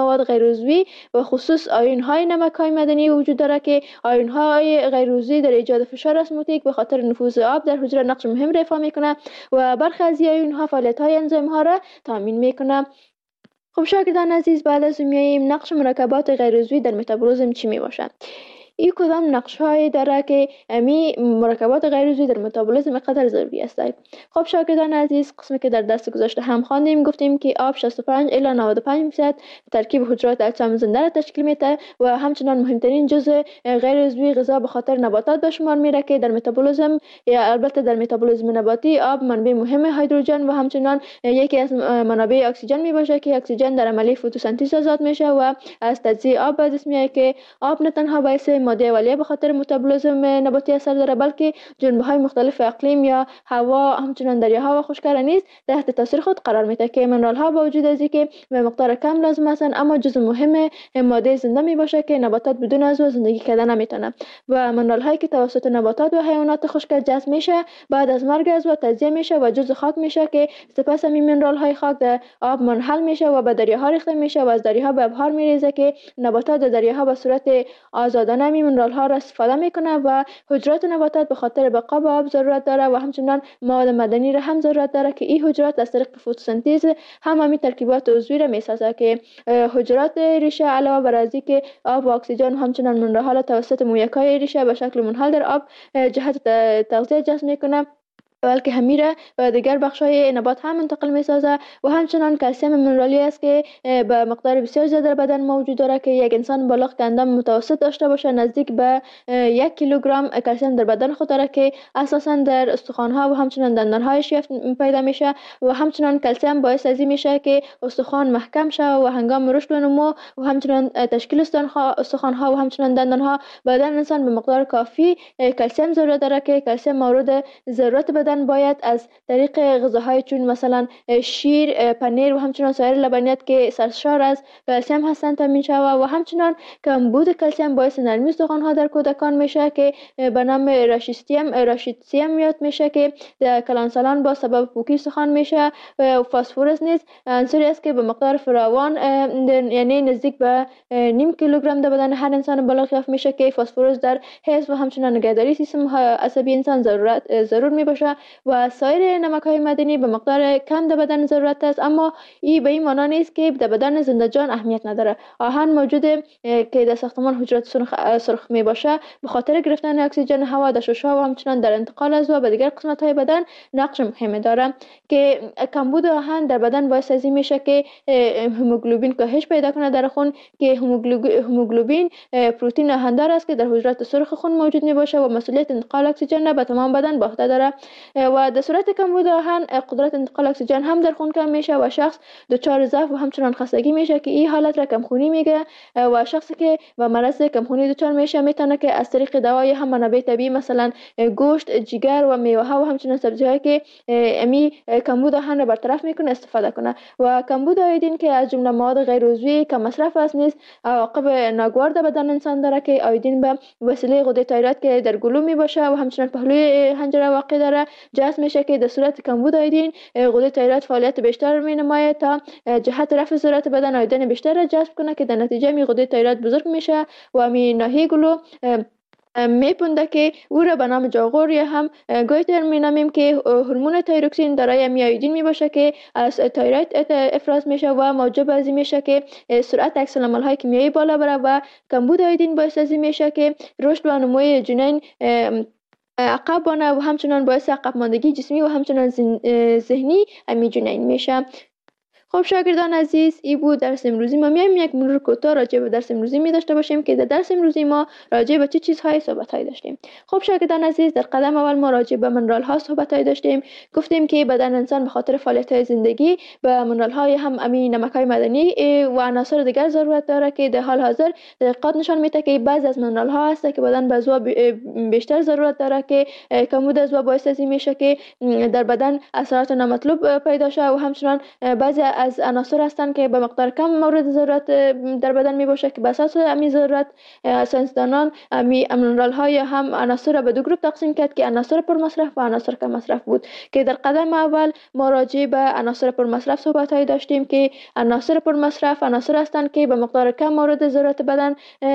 مواد غیر عضوی و خصوص آیون‌های نمک‌های معدنی وجود دارد که آیون‌های غیر عضوی در ایجاد فشار اسموتیک به خاطر نفوذ آب در حجره نقش مهم ایفا می‌کنند و برخی از این آیون‌ها فعالیت‌های انزیم‌ها را تامین می‌کنند. خب شاگردان عزیز، بعد از میاییم نقش مرکبات غیر عضوی در متابولیسم چی میباشد؟ این کدام نقش هایی داره که امی مرکبات غیر عضوی در متابولیسم قدر ضروری است؟ خب شاگردان عزیز، قسمی که در درس گذشته هم خواندیم، گفتیم که آب 65 الی 95% ترکیب حجرات اجسام زنده را تشکیل میده و همچنان مهمترین جزء غیر عضوی غذا به خاطر نباتات به شمار میره که در متابولیسم یا البته در متابولیسم نباتی آب منبع مهم هیدروژن و همچنان یکی از منابع اکسیژن میباشه که اکسیژن در عملیه فتوسنتز آزاد میشه و از تجزیه آب به دست میاد که آب نه تنها باعث ماده اولیه به خاطر متابولیسم نباتی اثر داره، بلکه جنبه‌های مختلف اقلیم یا هوا همچنان دریاها و خشک‌ها نیز تحت تاثیر خود قرار میده که منرال‌ها با وجود از اینکه به مقدار کم لازم هستند اما جزء مهم ماده زنده میباشه که نباتات بدون از او زندگی کردن نمیتونن و منرال‌هایی که توسط نباتات و حیوانات خشک جذب میشه بعد از مرگ از او تجزیه میشه و جزء خاک میشه که سپس همین منرال‌های خاک در آب منحل میشه و به دریاها ریخته میشه و از دریاها به ابحار میریزه که نباتات در دریاها به صورت آزادانه منرال‌ها را استفاده میکنه و حجرات نباتات به خاطر بقا به آب ضرورت داره و همچنان مواد معدنی را هم ضرورت داره که این حجرات از طریق فتوسنتز همین ترکیبات عضوی را میسازه که حجرات ریشه علاوه بر از اینکه آب و اکسیژن همچنان منرال‌ها را توسط مویکای ریشه به شکل منحل در آب جهت تغذیه جذب میکنه بلکه همیره و دیگر بخش‌های نبات هم منتقل می‌سازه و همچنان کلسیم منرالی است که به مقدار بسیار زیاد در بدن موجود داره که یک انسان بالغ که اندام متوسط داشته باشه نزدیک به 1 کیلوگرم کلسیم در بدن خود داره که اساساً در استخوان‌ها و همچنان دندان‌هایش پیدا میشه و همچنان کلسیم باعث از این میشه که استخوان محکم شه و هنگام رشد و نمو و همچنان تشکیل استخوان‌ها و همچنان دندان‌ها بدن انسان به مقدار کافی کلسیم ضرورت داره که کلسیم مورد ضرورت بدن باید از طریق غذاهای چون مثلا شیر، پنیر و همچنان سایر لبنیات که سرشار از کلسیم هستند تامین شود و همچنان کمبود کلسیم باعث نرمی استخوان‌ها در کودکان میشه که به نام راشیتسیم یاد میشه که در کلانسالان با سبب پوکی استخوان میشه و فسفرس نیز عنصری است که به مقدار فراوان یعنی نزدیک به نیم کیلوگرم در بدن هر انسان بالغ یافت میشه که فسفرس در حفظ و همچنان نگهداری سیستم عصبی انسان ضرور میباشه و سایر نمک‌های معدنی به مقدار کم در بدن ضرورت است اما این به این معنی نیست که در بدن زنده جان اهمیت نداره. آهن موجوده که در ساختمان حجرات سرخ می باشه به خاطر گرفتن اکسیژن هوا در شش‌ها و همچنان در انتقال از او به دیگر قسمت‌های بدن نقش مهمی داره که کمبود آهن در بدن باعث از این میشه که هموگلوبین کاهش پیدا کنه در خون که هموگلوبین پروتئین آهندار است که در حجرات سرخ خون موجود می باشه و مسئولیت انتقال اکسیژن را به تمام بدن به عهده داره و در صورت کمبود آهن قدرت انتقال اکسیژن هم در خون کم میشه و شخص دچار ضعف و همچنان خستگی میشه که این حالت را کمخونی میگه و شخصی که به مرض کمخونی دچار میشه میتونه که از طریق دوای هم منابع طبیعی مثلا گوشت، جگر و میوه ها و همچنان سبزی‌هایی که امی کمبود آهن را برطرف میکنه استفاده کنه و کمبود آیودین که از جمله مواد غیر عضوی که مصرف است نیز عواقب ناگوار در بدن انسان داره که آیودین به وسیله غده تایروید که در گلو می باشه و همچنان پهلوی حنجره واقع داره جذب میشه که در صورت کمبود آیودین غده تایروید فعالیت بیشتر می نماید تا جهت رفع ضرورت بدن آیودین بیشتر را جذب کنه که در نتیجه می غده تایروید بزرگ میشه و می ناحیه گلو میپونده که او را به نام جاغور یا هم گویتر مینامیم که هورمون تایروکسین دارای آیودین می باشه که از تایروید افراز میشه و موجب از این میشه که سرعت عکس العمل‌های کیمیایی بالا بره و کمبود آیودین باعث از این میشه که رشد و نموی جنین عقب بانه و همچنان باعث عقب ماندگی جسمی و همچنان ذهنی امی جنین میشه. خب شاگردان عزیز، این بود درس امروزی ما. میایم یک مرور کوتاه راجع به درس امروزی می داشته باشیم که در درس امروزی ما راجع به چه چیزهای صحبت‌های داشتیم. خب شاگردان عزیز، در قدم اول ما راجع به منرال‌ها صحبت‌های داشتیم. گفتیم که بدن انسان به خاطر فعالیت‌های زندگی به منرال‌های هم امین نمک‌های معدنی و عناصر دیگر ضرورت داره که در حال حاضر تحقیقات نشان میده که بعضی از منرال‌ها هست که بدن به ازوا بیشتر ضرورت داره که کمبود ازوا باعث از این میشه که در بدن اثرات نامطلوب پیدا شه و همچنان بعضی از عناصر هستند که به مقدار کم مورد ضرورت در بدن می باشه که به اساس امی ضرورت ساینسدانان امی مینرال ها یا هم عناصر را به دو گروه تقسیم کرد که عناصر پر مصرف و عناصر کم مصرف بود که در قدم اول ما راجع به عناصر پر مصرف صحبت های داشتیم که عناصر پر مصرف عناصر هستند که به مقدار کم مورد ضرورت بدن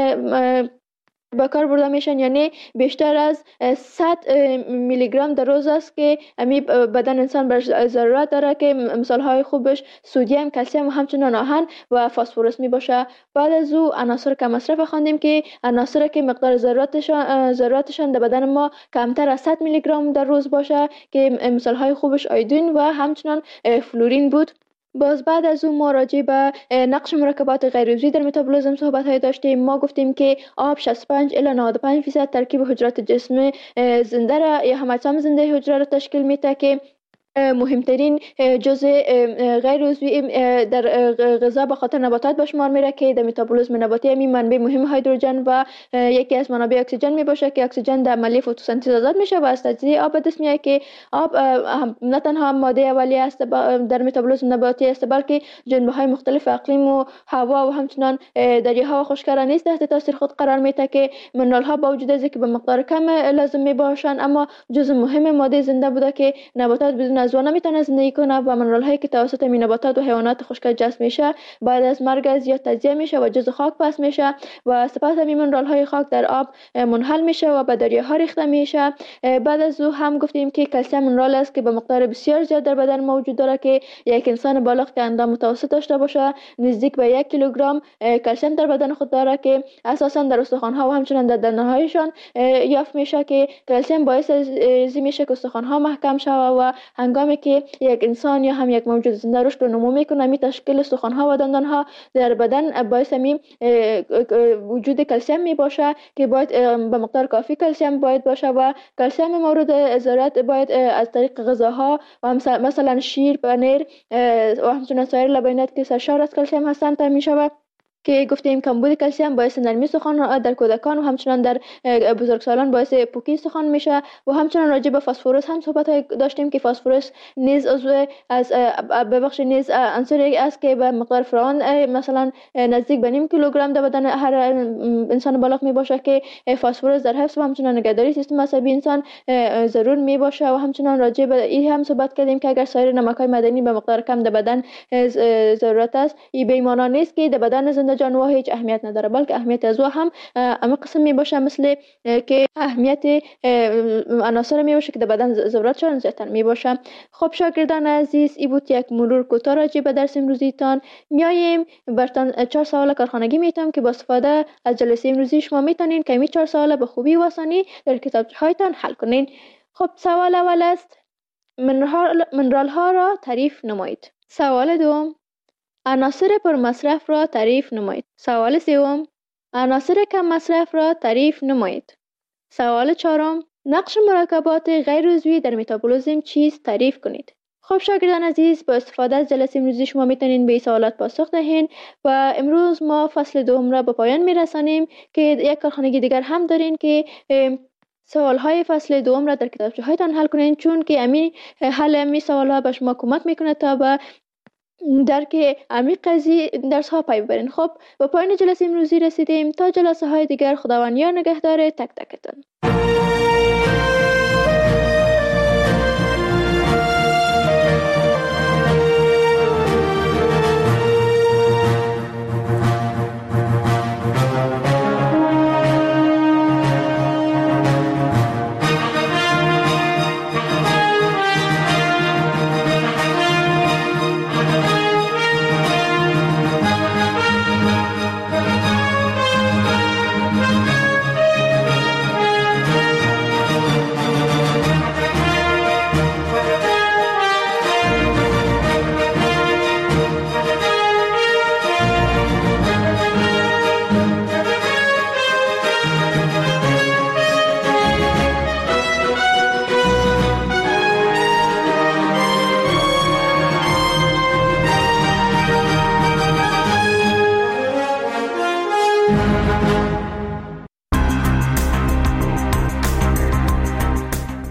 به کار برده میشن، یعنی بیشتر از 100 میلی گرم در روز است که امی بدن انسان بر ضرورت داره که مثال های خوبش سدیم، کلسیم و همچنین آهن و فسفرس می باشه. بعد از او عناصر کم مصرف خواندیم که عناصر که مقدار ضرورتشان در بدن ما کمتر از 100 میلی گرم در روز باشه که مثال های خوبش آیودین و همچنین فلورین بود. باز بعد از اون ما راجع به نقش مرکبات غیر عضوی در متابولیسم صحبت های داشتیم. ما گفتیم که آب 65 الی 95% ترکیب حجرات جسم زنده را یا هم اجسام زنده حجره را تشکیل میده که مهمترین جزء غیر عضوی در غذا به خاطر نباتات به شمار میره که در متابولیسم نباتی همین منبع مهم هیدروژن و یکی از منابع اکسیژن می باشه که اکسیژن در عملیه فتوسنتز آزاد میشه و از تجزیه آب به دست میاد که آب نه تنها ماده اولیه است در متابولیسم نباتی است بلکه جنبه های مختلف اقلیم و هوا و همچنان دریاها و خشکی‌ها نیز تحت تاثیر خود قرار میده که منرال ها با وجود از که به مقدار کم لازم می باشن اما جزء مهم ماده زنده بوده که نباتات بدون از آن نمیتونه زندگی کنه و منرال هایی که توسط نباتات و حیوانات خشک جذب میشه بعد از مرگ زیاد تجزیه میشه و جزء خاک پس میشه و سپس همین منرال های خاک در آب منحل میشه و به دریاها ریخته میشه. بعد از او هم گفتیم که کلسیم منرال است که به مقدار بسیار زیاد در بدن موجود داره که یک انسان بالغ که اندام متوسط داشته باشه نزدیک به 1 کیلوگرم کلسیم در بدن خود داره که اساسا در استخوان ها و همچنین در دندانهایشان یافت میشه که کلسیم باعث میشه که استخوان ها محکم شوه و هنگامی که یک انسان یا هم یک موجود زنده رشد و نمو میکنه می تشکیل استخوان ها و دندان ها در بدن باعث می وجود کلسیم می باشه که باید به مقدار کافی کلسیم باید باشه و کلسیم مورد ضرورت باید از طریق غذاها و مثلا شیر، پنیر و همچنین سایر لبنیات که سرشار از کلسیم هستند تامین شود که گفتیم کمبود کلسیم باعث نرمی استخوان در کودکان و همچنین در بزرگسالان باعث پوکی استخوان میشه و همچنین راجع به فسفرس هم صحبت داشتیم که فسفرس نیز عضو از نیز عنصری است که به مقدار فراوان مثلا نزدیک به نیم کیلوگرم در بدن هر انسان بالغ می باشه که فسفرس در حفظ و همچنین نگهداری سیستم عصبی انسان ضرور می باشه و همچنین راجع به این هم صحبت کردیم که اگر سایر نمک‌های معدنی به مقدار کم در بدن ضرورت است این به معنی نیست که در بدن زنده جانور هیچ اهمیت نداره بلکه اهمیت از او هم اما قسم می باشه مثل که اهمیت عناصر می باشه که در بدن ضرورتشان زیادتر می باشه. خب شاگردان عزیز این بود یک مرور کوتاه راجع به درس امروزیتان. میایم براتون 4 سوال کارخانگی میتونم که با استفاده از جلسه امروزی شما میتونین که این 4 سوال به خوبی و آسانی در کتابچه‌هایتان حل کنین. خب سوال اول است منرال ها را تعریف نمایید. سوال دوم عناصر پر مصرف را تعریف نمایید. سوال سوم عناصر کم مصرف را تعریف نمایید. سوال چهارم نقش مرکبات غیر عضوی در متابولیسم چیست تعریف کنید. خب شاگردان عزیز با استفاده از جلسه امروزی شما میتونین به این سوالات پاسخ دهین و امروز ما فصل دوم را به پایان میرسانیم که یک کارخانگی دیگر هم دارین که سوال‌های فصل دوم را در کتابچه‌هایتان حل کنین چون که حل امی سوال‌ها به شما کمک میکنه تا به درک عمیق قضیه درس ها پی ببرین. خب به پایان جلسه امروزی رسیدیم. تا جلسه های دیگر خداوند یار نگهدار تک تکتون.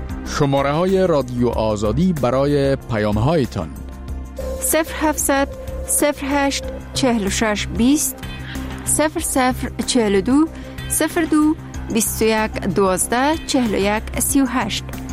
شماره های رادیو آزادی برای پیام هایتان 0700 08 46 20 00 42 02 21 12 41 38.